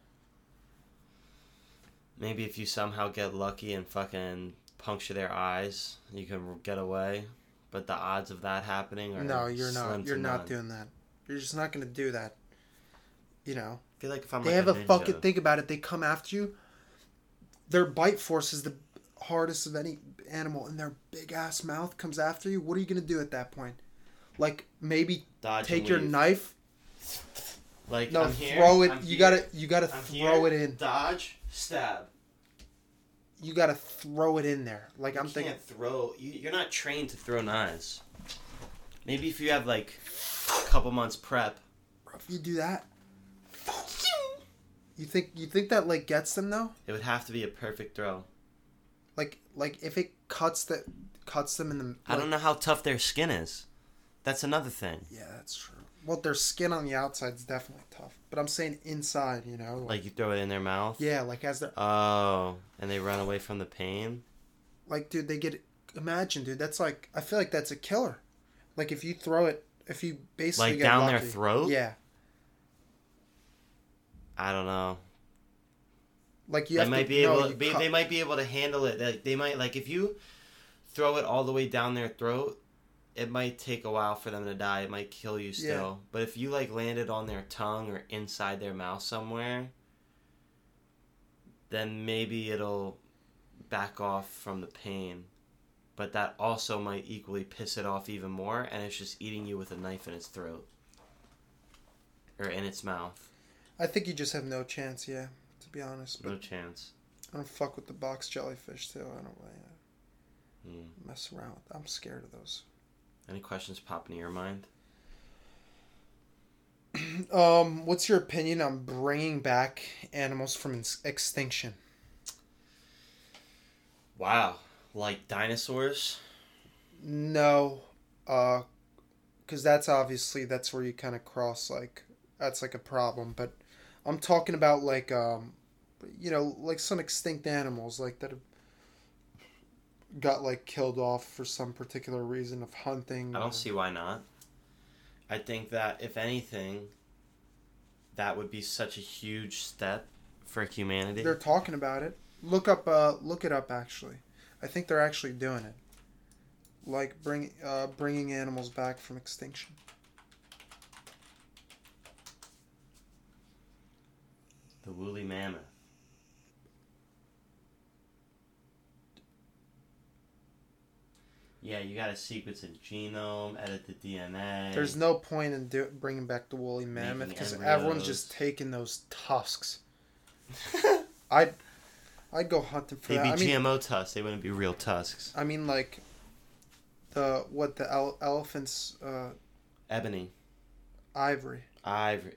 Maybe if you somehow get lucky and fucking puncture their eyes, you can get away. But the odds of that happening are No, you're slim not. to You're not none. doing that. You're just not gonna do that. You know. I feel like if I'm They like have a, ninja, fucking think about it. They come after you. Their bite force is the hardest of any animal, and their big ass mouth comes after you. What are you gonna do at that point? Like maybe Dodge take and your weave. knife. Like No, I'm here, throw it. I'm you here, gotta. You gotta I'm throw here, it in. Dodge, stab. You gotta throw it in there. Like I'm you thinking. can't throw. You, you're not trained to throw knives. Maybe if you have like a couple months prep. If you do that, You think you think that like gets them though? It would have to be a perfect throw. Like like if it cuts the cuts them in the. Like, I don't know how tough their skin is. That's another thing. Yeah, that's true. Well, their skin on the outside is definitely tough, but I'm saying inside, you know. Like, Like you throw it in their mouth. yeah, like as they're Oh, and they run away from the pain. like, dude, they get. Imagine, dude, that's like I feel like that's a killer. Like if you throw it, if you basically Like get down lucky, their throat? Yeah, I don't know. like you They have might to. be no, able. you Be, cut- they might be able to handle it. Like they might like if you throw it all the way down their throat, it might take a while for them to die. It might kill you still. Yeah. But if you like land it on their tongue or inside their mouth somewhere, then maybe it'll back off from the pain. But that also might equally piss it off even more, and it's just eating you with a knife in its throat. Or in its mouth. I think you just have no chance. Yeah, to be honest. But No chance. I don't fuck with the box jellyfish too. I don't really uh, Hmm. mess around with. I'm scared of those. Any questions pop into your mind? Um, what's your opinion on bringing back animals from ex- extinction? Wow. Like dinosaurs? No, uh, because that's obviously that's where you kind of cross like that's like a problem. But I'm talking about like um, you know, like some extinct animals like that have got like killed off for some particular reason of hunting. I don't or- see why not. I think that, if anything, that would be such a huge step for humanity. They're talking about it. Look up. Uh, look it up. Actually, I think they're actually doing it. Like bring uh, bringing animals back from extinction. The woolly mammoth. Yeah, you gotta sequence a genome, edit the D N A. There's no point in do- bringing back the woolly mammoth Making because embryos. everyone's just taking those tusks. I'd I'd go hunting for They'd that. be I mean, G M O tusks. They wouldn't be real tusks. I mean, like the what the ele- elephants uh, Ebony. ivory. Ivory.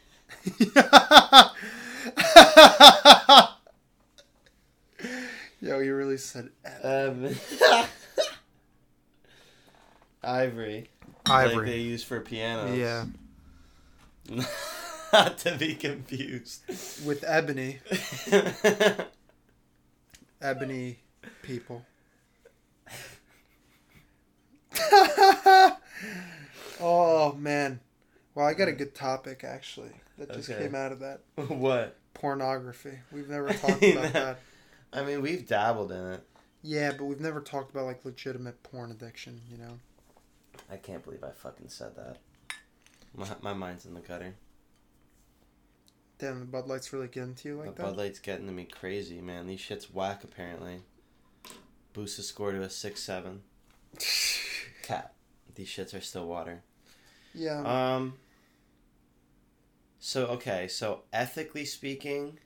Yo, you really said ebony. Um, Ivory. Like Ivory. they use for pianos. Yeah, Not to be confused. with ebony, ebony people. Oh man, well I got a good topic actually that just Okay. came out of that. What? Pornography. We've never talked about that. I mean, we've dabbled in it. Yeah, but we've never talked about like legitimate porn addiction, you know. I can't believe I fucking said that. My, my mind's in the gutter. Damn, the Bud Light's really getting to you like The that. Bud Light's getting to me crazy, man. These shit's whack, apparently. Boost the score to a six seven. Cat. These shits are still water. Yeah. Um. So, okay, so ethically speaking,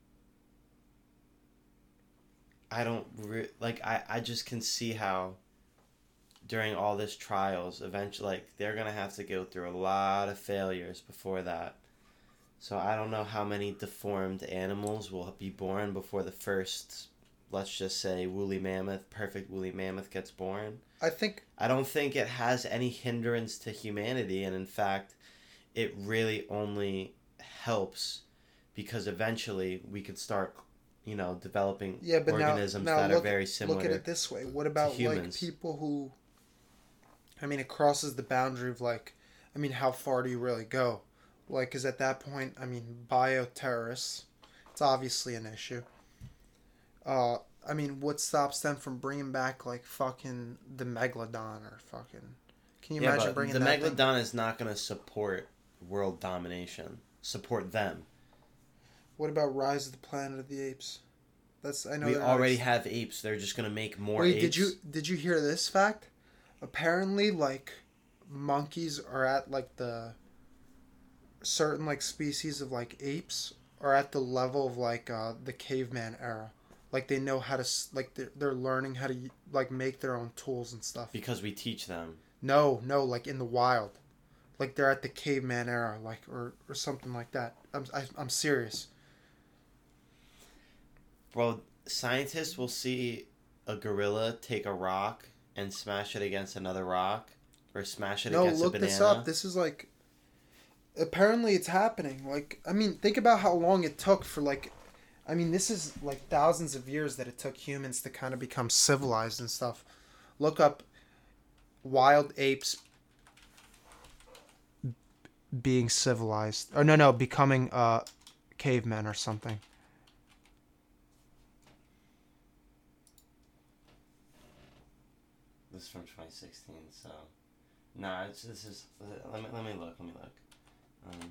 I don't re- like I, I just can see how during all this trials eventually like they're gonna have to go through a lot of failures before that. So I don't know how many deformed animals will be born before the first, let's just say, woolly mammoth, perfect woolly mammoth gets born. I think I don't think it has any hindrance to humanity, and in fact, it really only helps because eventually we could start, you know, developing yeah, but now, organisms now that look, are very similar. look at it this way. What about like humans. people who I mean, it crosses the boundary of like I mean, how far do you really go? Like, cuz at that point, I mean, bioterrorists, it's obviously an issue. Uh I mean, what stops them from bringing back like fucking the megalodon or fucking? Can you yeah, imagine but bringing the that thing? megalodon is not going to support world domination. Support them. What about Rise of the Planet of the Apes? That's I know We they're not already ex- have apes. They're just going to make more Wait, apes. did you did you hear this fact? Apparently, like monkeys are at like the certain like species of like apes are at the level of like uh, the caveman era. Like they know how to s- like they're, they're learning how to like make their own tools and stuff. Because we teach them. No, no, like in the wild, like they're at the caveman era, like or or something like that. I'm I, I'm serious. Bro, scientists will see a gorilla take a rock and smash it against another rock, or smash it No, against a look banana. this up. This is like. Apparently, it's happening. Like, I mean, think about how long it took for like. I mean, this is like thousands of years that it took humans to kind of become civilized and stuff. Look up wild apes being civilized. Or no, no, becoming uh, cavemen or something. This is from twenty sixteen, so... Nah, it's, this is... Let me, let me look, let me look. Um...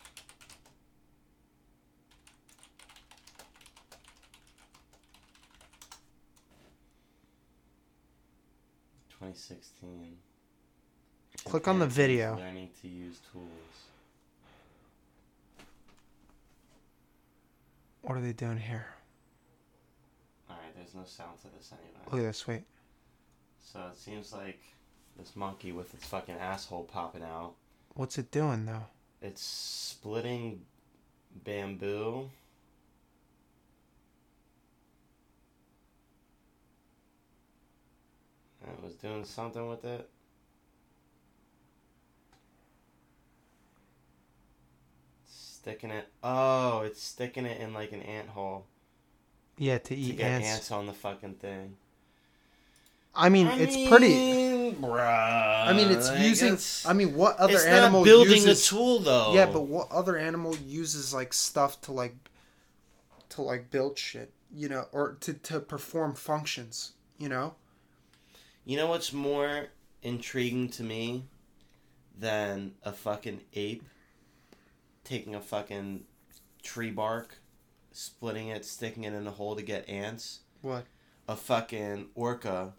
twenty sixteen. Click on the video. Learning to use tools. What are they doing here? Alright, there's no sound to this anyway. Look at this, wait. So it seems like this monkey with its fucking asshole popping out. What's it doing, though? It's splitting bamboo. And it was doing something with it. Sticking it. Oh, it's sticking it in like an ant hole. Yeah, to To eat get ants. ants on the fucking thing. I mean, I it's mean, pretty. Bruh, I mean, it's like, using. it's- I mean, what other it's animal not building uses? a tool though. Yeah, but what other animal uses like stuff to like, to like build shit, you know, or to to perform functions, you know? You know what's more intriguing to me than a fucking ape taking a fucking tree bark, splitting it, sticking it in a hole to get ants? What? A fucking orca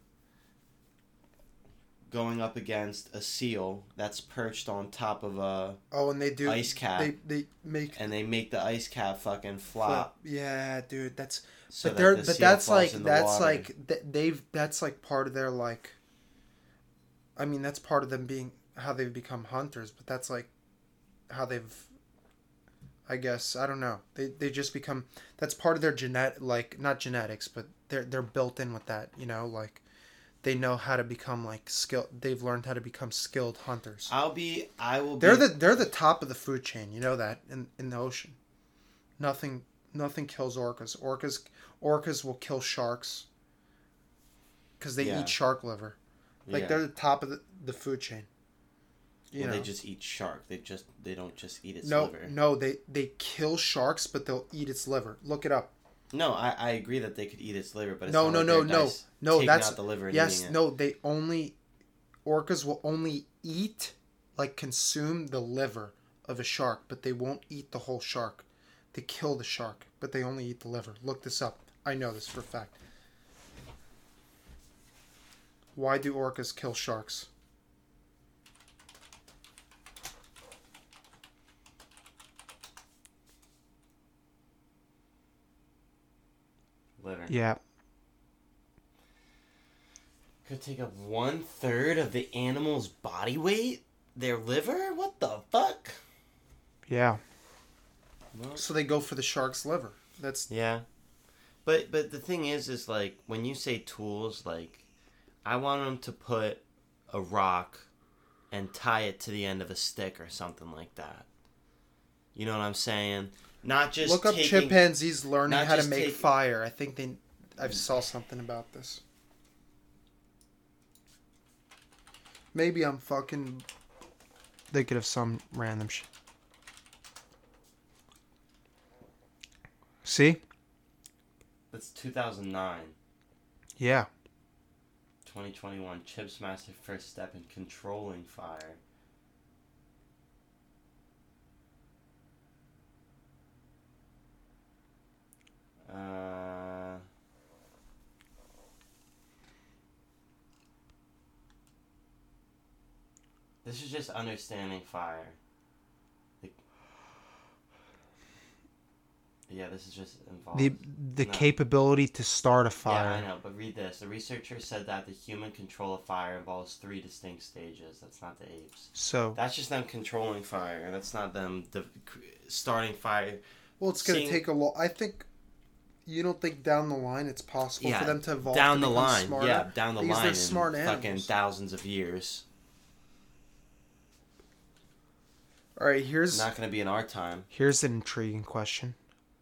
going up against a seal that's perched on top of a Oh, and they do ice cap, They they make and they make the ice cap fucking flop. Yeah, dude, that's. So but that they're the but seal that's falls like in the that's water. like th- they've that's like part of their like. I mean, that's part of them being how they've become hunters, but that's like how they've. I guess I don't know. They they just become that's part of their genet like not genetics, but they're they're built in with that. You know, like they know how to become like skilled. They've learned how to become skilled hunters. I'll be. I will. They're be, the they're the top of the food chain. You know that in in the ocean. Nothing nothing kills orcas. Orcas orcas will kill sharks. Because they Yeah. eat shark liver. Like yeah. they're the top of the, the food chain. You Well, know. they just eat shark. They just they don't just eat its no liver. no they they kill sharks, but they'll eat its liver. Look it up. No, I, I agree that they could eat its liver, but it's No not no like no they're no dice- no taking that's out the liver and yes eating it. no they only orcas will only eat like consume the liver of a shark, but they won't eat the whole shark. They kill the shark, but they only eat the liver. Look this up. I know this for a fact. Why do orcas kill sharks? Liver. Yeah. Could take up one third of the animal's body weight? Their liver? What the fuck? Yeah. Well, So they go for the shark's liver. That's yeah. But but the thing is, is like, when you say tools, like, I want them to put a rock and tie it to the end of a stick or something like that. You know what I'm saying? Not just look up taking, chimpanzees learning not how to just make take- fire. I think they I saw something about this. Maybe I'm fucking thinking of some random shit. See? That's two thousand nine. Yeah. twenty twenty-one. Chips master first step in controlling fire. Uh, this is just understanding fire. Like, yeah, this is just involved. The the No. capability to start a fire. Yeah, I know, but read this. The researcher said that the human control of fire involves three distinct stages. That's not the apes. So, That's just them controlling fire. That's not them de- starting fire. well, it's going to seeing- take a lot. I think You don't think down the line it's possible Yeah, for them to evolve down to the become line. smarter? Yeah, down the Because line they're in smart fucking animals. thousands of years. All right, here's Not going to be in our time. here's an intriguing question.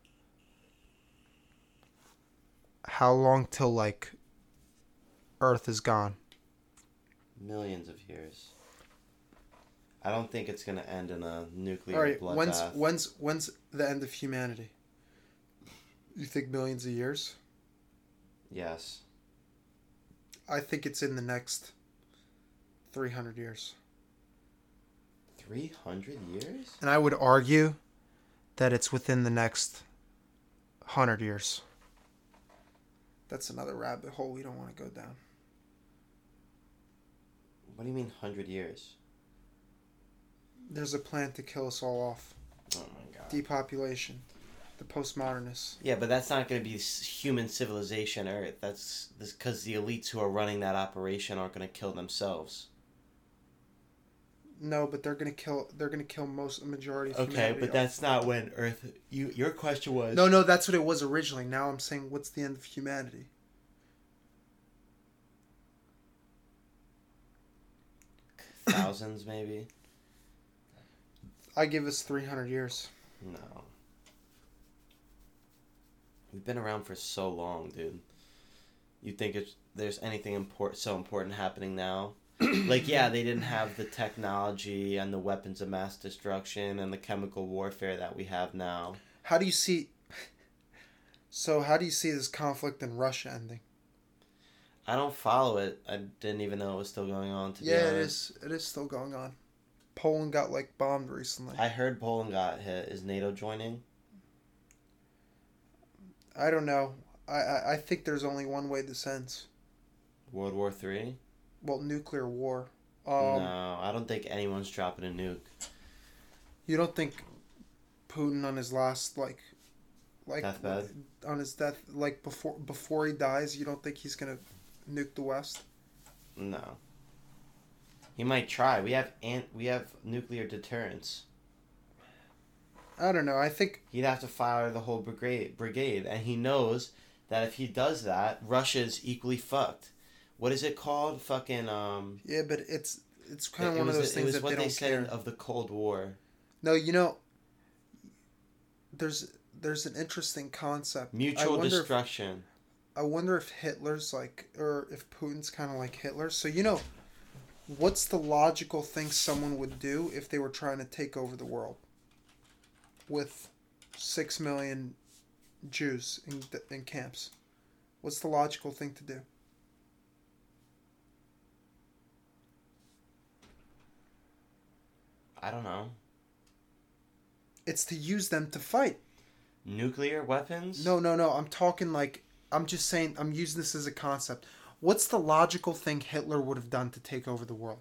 How long till like Earth is gone? Millions of years. I don't think it's going to end in a nuclear All right, bloodbath. when's when's when's the end of humanity? You think millions of years? Yes. I think it's in the next three hundred years. three hundred years? And I would argue that it's within the next one hundred years. That's another rabbit hole we don't want to go down. What do you mean one hundred years? There's a plan to kill us all off. Oh my god. Depopulation. The postmodernists. Yeah, but that's not going to be s- human civilization Earth. That's because the elites who are running that operation aren't going to kill themselves. No, but they're gonna kill. They're gonna kill most majority of Okay, humanity but off. that's not when Earth. You your question was. No, no, that's what it was originally. Now I'm saying, what's the end of humanity? Thousands, maybe. I give us three hundred years. No. We've been around for so long, dude. You think it's, there's anything import, so important happening now? Like, yeah, they didn't have the technology and the weapons of mass destruction and the chemical warfare that we have now. How do you see? So how do you see this conflict in Russia ending? I don't follow it. I didn't even know it was still going on, to be Yeah, it honest. is. It is still going on. Poland got like bombed recently. I heard Poland got hit. Is NATO joining? I don't know. I, I, I think there's only one way this ends. World War Three? Well, nuclear war. Um, No, I don't think anyone's dropping a nuke. You don't think Putin on his last like, like Deathbed? on his death, like before before he dies, you don't think he's gonna nuke the West? No. He might try. We have ant. We have nuclear deterrence. I don't know. I think He'd have to fire the whole brigade, brigade, and he knows that if he does that, Russia's equally fucked. What is it called? Fucking um. yeah, but it's it's kind of it one of was- those It things was that what they they don't said care. of the Cold War. No, you know, there's there's an interesting concept. I Mutual wonder if- destruction. I wonder if Hitler's like, or if Putin's kind of like Hitler. So, you know, what's the logical thing someone would do if they were trying to take over the world with six million Jews in, in camps? What's the logical thing to do? I don't know. It's to use them to fight. Nuclear weapons? No, no, no. I'm talking like, I'm just saying, I'm using this as a concept. What's the logical thing Hitler would have done to take over the world?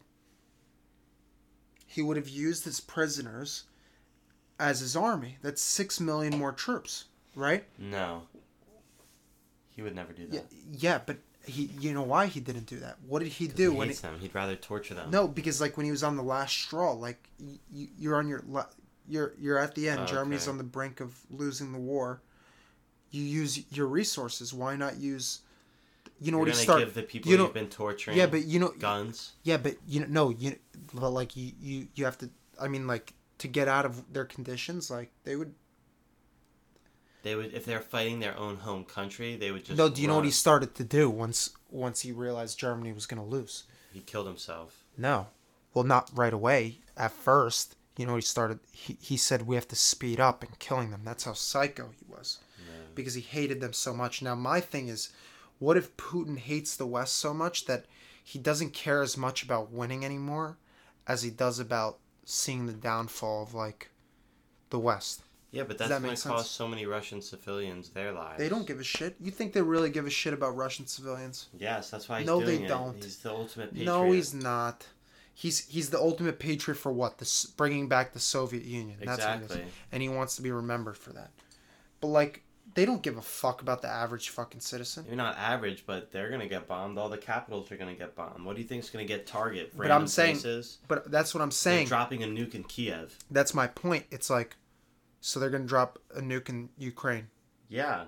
He would have used his prisoners as his army. That's six million more troops, right? No. He would never do Yeah, that. yeah, but he, you know why he didn't do that? What did he do he when hates he, them. He'd rather torture them. No, because like when he was on the last straw, like you, you're on your, la- you're you're at the end. Okay. Germany's on the brink of losing the war. You use your resources. Why not use? You know You're what he gonna started. give the people you know, you've been torturing yeah, but you know, guns. yeah, but you know, no, you, but like you, you, you have to. I mean, like to get out of their conditions, like they would. They would, if they're fighting their own home country, they would just. No, do you know what run. he started to do once once he realized Germany was going to lose? He killed himself. No, well, not right away. At first, you know, he started. He he said we have to speed up in killing them. That's how psycho he was, because he hated them so much. Now, my thing is, what if Putin hates the West so much that he doesn't care as much about winning anymore as he does about seeing the downfall of like the West? Yeah, but Does that's that going make to sense? cost so many Russian civilians their lives. They don't give a shit. You think they really give a shit about Russian civilians? Yes, that's why he's No, doing they it. don't. He's the ultimate patriot. No, he's not. He's he's the ultimate patriot for what? The s- bringing back the Soviet Union. That's what it Exactly. is. And he wants to be remembered for that. But like, they don't give a fuck about the average fucking citizen. Maybe not average, but they're going to get bombed. All the capitals are going to get bombed. What do you think is going to get Target? But Random I'm saying- places? But that's what I'm They're saying. dropping a nuke in Kiev. That's my point. It's like, so they're gonna drop a nuke in Ukraine. Yeah.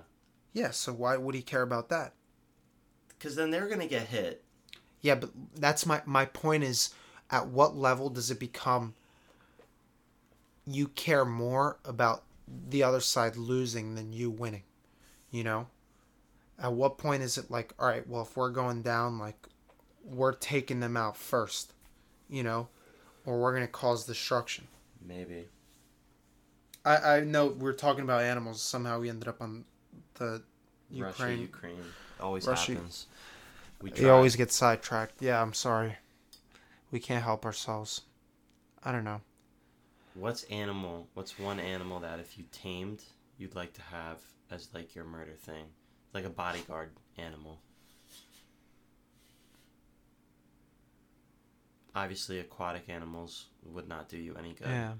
Yeah, so why would he care about that? Because then they're gonna get hit. Yeah, but that's my my point is, at what level does it become you care more about the other side losing than you winning? You know? At what point is it like, all right, well, if we're going down, like, we're taking them out first, you know? Or we're going to cause destruction. Maybe. I, I know we're talking about animals. Somehow we ended up on the Ukraine. Russia, Ukraine. Always Russia. happens. We We always get sidetracked. Yeah, I'm sorry. We can't help ourselves. I don't know. What's animal? What's one animal that if you tamed, you'd like to have as like your murder thing? Like a bodyguard animal. Obviously, aquatic animals would not do you any good. Yeah.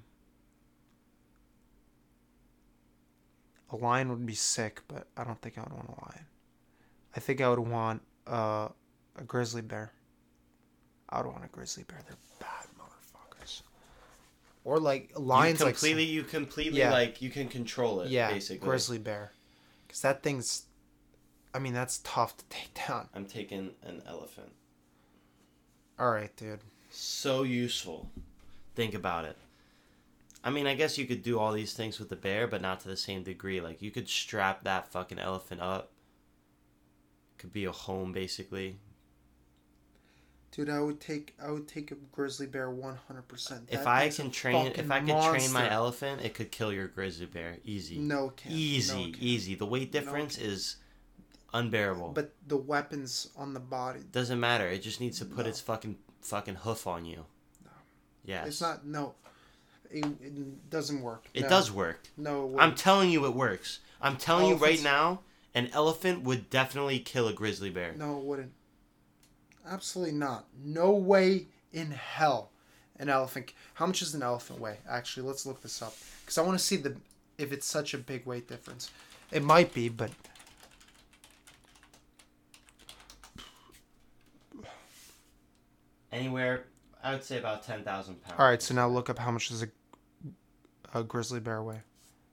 A lion would be sick, but I don't think I would want a lion. I think I would want uh, a grizzly bear. I would want a grizzly bear. They're bad motherfuckers. Or like lions, you completely, like you completely Yeah. like you can control it. yeah, basically. grizzly bear, because that thing's. I mean, that's tough to take down. I'm taking an elephant. All right, dude. So useful. Think about it. I mean, I guess you could do all these things with the bear, but not to the same degree. Like, you could strap that fucking elephant up. Could be a home, basically. Dude, I would take I would take a grizzly bear one hundred percent. If I can train, if I could train my monster. elephant, it could kill your grizzly bear easy. No, it can't. Easy, No, it can't. easy. The weight No, it difference can't. is unbearable. But the weapons on the body. Doesn't matter. It just needs to put No. its fucking fucking hoof on you. No. Yes. It's not. No. It, it doesn't work. It No. does work. No. It I'm wouldn't. telling you it works. I'm telling you right Elephants- now, an elephant would definitely kill a grizzly bear. No, it wouldn't. Absolutely not. No way in hell. An elephant. How much does an elephant weigh? Actually, let's look this up because I want to see the if it's such a big weight difference. It might be, but Anywhere, I would say about ten thousand pounds. all right. So now look up how much does a a grizzly bear weigh.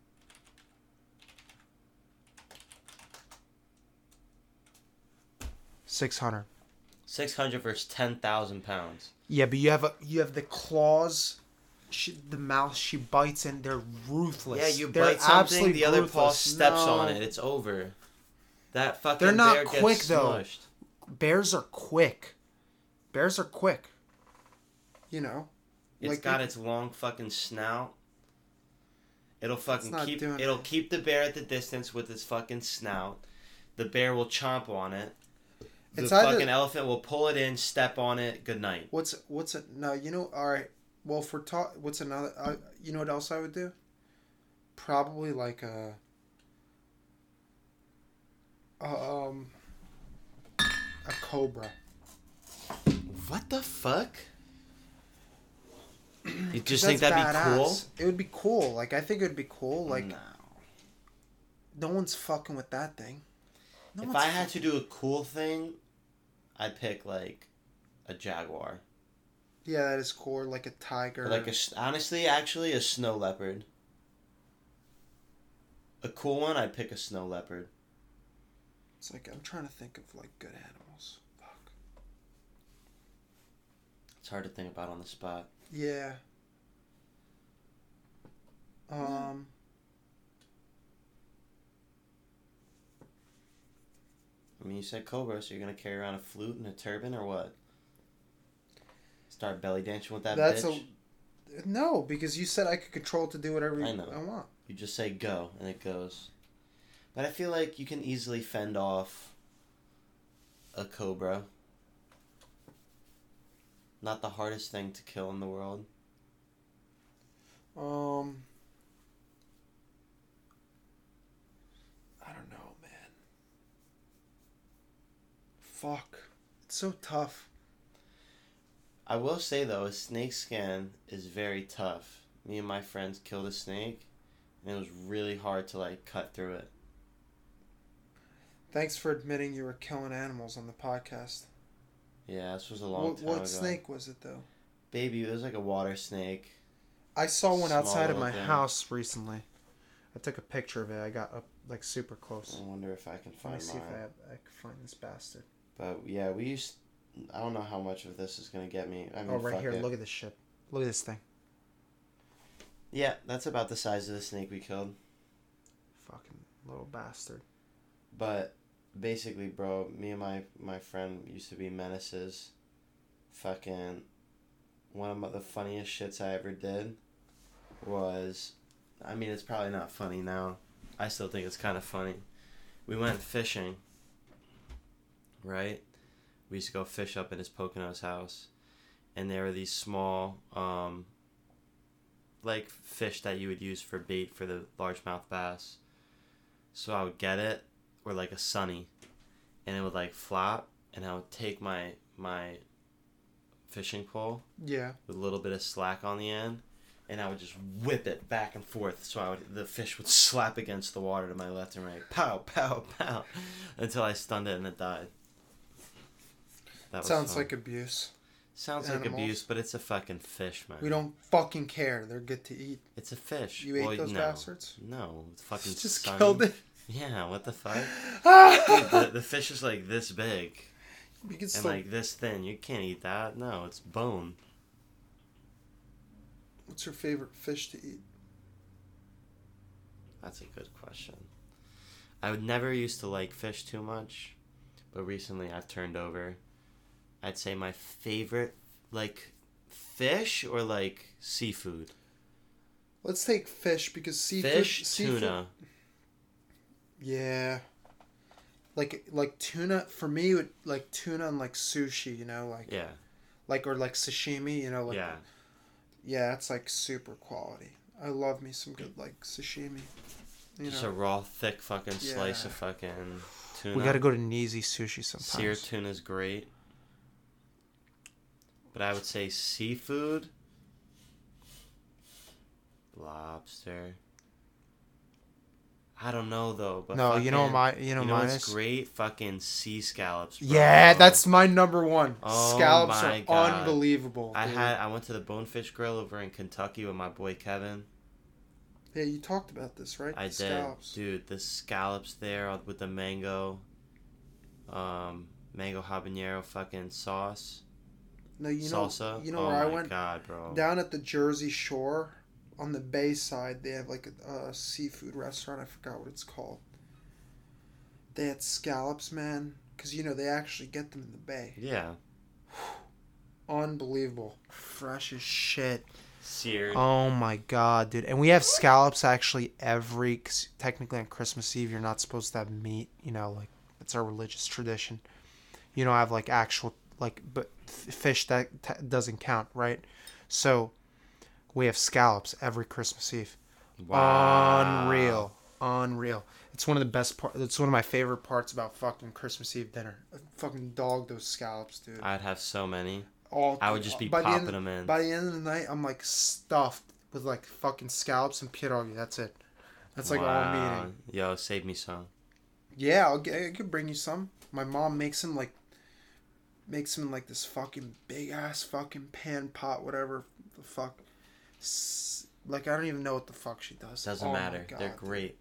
Six hundred. six hundred versus ten thousand pounds. Yeah, but you have a you have the claws, she, the mouth she bites, and they're ruthless. Yeah, you They're bite something, absolutely the other paw ruthless. steps No. on it. It's over. That fucking They're not bear gets quick, though. smushed. Bears are quick. Bears are quick. You know, It's Like, got it- its long fucking snout. It'll fucking not keep. doing It'll it. keep the bear at the distance with its fucking snout. The bear will chomp on it. The It's either- fucking elephant will pull it in, step on it. Good night. what's what's it? No, you know. All right. Well, for talk, what's another? Uh, you know what else I would do? Probably like a. Um. A cobra. What the fuck? You 'Cause just think that's that'd be cool? badass. It would be cool. Like I think it would be cool. Like No. no one's fucking with that thing. No If one's I had to do a cool thing, I'd pick like a jaguar, Yeah, that is cool. Or like a tiger. or like a s- honestly, actually, a snow leopard. A cool one, I'd pick a snow leopard. It's like I'm trying to think of like good animals. Fuck. It's hard to think about on the spot. Yeah. Um. I mean, you said cobra, so you're gonna carry around a flute and a turban, or what? Start belly dancing with that That's bitch. a no, because you said I could control it to do whatever I I, know. I want. You just say go, and it goes. But I feel like you can easily fend off a cobra. Not the hardest thing to kill in the world. Um. I don't know, man. Fuck. It's so tough. I will say though, a snake skin is very tough. Me and my friends killed a snake, and it was really hard to like cut through it. Thanks for admitting you were killing animals on the podcast. Yeah, this was a long What, time what ago. snake was it though? Baby, it was like a water snake. I saw one Small outside of little my thing. house recently. I took a picture of it. I got a like super close. I wonder if I can Let find me see mine. if I, have, I can find this bastard. But yeah, we used. I don't know how much of this is gonna get me. I mean, Oh, right fuck here. it. Look at this shit. Look at this thing. Yeah, that's about the size of the snake we killed. Fucking little bastard. But basically, bro, me and my my friend used to be menaces. Fucking one of the funniest shits I ever did was, I mean, it's probably not funny now. I still think it's kind of funny. We went fishing, right? We used to go fish up at his Poconos house, and there were these small, um, like fish that you would use for bait for the largemouth bass. So I would get it, or like a sunny, and it would like flop, and I would take my my fishing pole Yeah. with a little bit of slack on the end, and I would just whip it back and forth, so I would the fish would slap against the water to my left and right, pow, pow, pow, until I stunned it and it died. That was Sounds fun. like abuse. Sounds like animals. abuse, but it's a fucking fish, man. We don't fucking care. They're good to eat. It's a fish. You ate Well, those no. bastards? No, it's fucking. Just sunny. killed it. Yeah, what the fuck? Dude, the, the fish is like this big We can and still. like this thin. You can't eat that. No, it's bone. What's your favorite fish to eat? That's a good question. I would never used to like fish too much, but recently I've turned over. I'd say my favorite, like, fish or like seafood. Let's take fish because seafood. Fish, seafood, tuna. Yeah. Like like tuna for me would like tuna and like sushi, you know, like Yeah, like or like sashimi, you know, like yeah. yeah, it's like super quality. I love me some good like sashimi. You Just know. a raw, thick fucking slice Yeah. of fucking tuna. We got to go to Neezy Sushi sometimes. Seared tuna's great. But I would say seafood. Lobster. I don't know though, but No, you know fucking- my you know, you know mine what's is great? Fucking sea scallops. Bro. Yeah, that's my number one. Oh Scallops my are God. unbelievable. I dude. had I went to the Bonefish Grill over in Kentucky with my boy Kevin. Yeah, you talked about this, right? I The did, Scallops. dude. The scallops there with the mango, um, mango habanero fucking sauce, No, you know, salsa. you know oh where I my went? God, bro. Down at the Jersey Shore, on the bay side, they have like a, a seafood restaurant. I forgot what it's called. They had scallops, man, because you know they actually get them in the bay. Yeah, Unbelievable, fresh as shit. seared. Oh my god, dude! And we have scallops actually every. Cause technically on Christmas Eve, you're not supposed to have meat. You know, like it's our religious tradition. You don't have like actual like, but f- fish that t- doesn't count, right? So we have scallops every Christmas Eve. Wow. Unreal, unreal. It's one of the best part. It's one of my favorite parts about fucking Christmas Eve dinner. I fucking dog those scallops, dude. I'd have so many. All I would just be by the end- popping 'em in. By the end of the night, I'm like stuffed with like fucking scallops and pierogi. That's it. That's like all I'm Wow. eating. Yo, save me some. Yeah, I'll get. I could bring you some. My mom makes them like, makes them in like this fucking big ass fucking pan pot, whatever the fuck. S- Like I don't even know what the fuck she does. Doesn't Oh my matter. God, They're dude. great.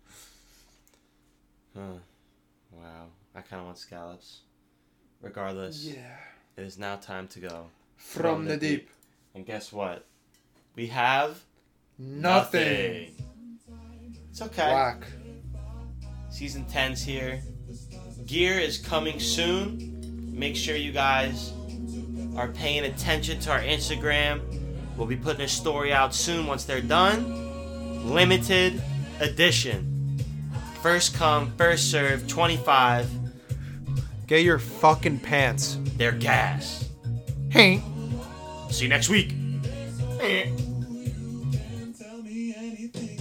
Huh. Wow. I kind of want scallops. Regardless, Yeah. it is now time to go. From, the, deep. And guess what? We have Nothing. It's okay. Black. Season ten's here. Gear is coming soon. Make sure you guys are paying attention to our Instagram. We'll be putting a story out soon once they're done. Limited edition. First come, first serve, twenty-five. Get your fucking pants. They're gas. Hey. See you next week. Tell me anything.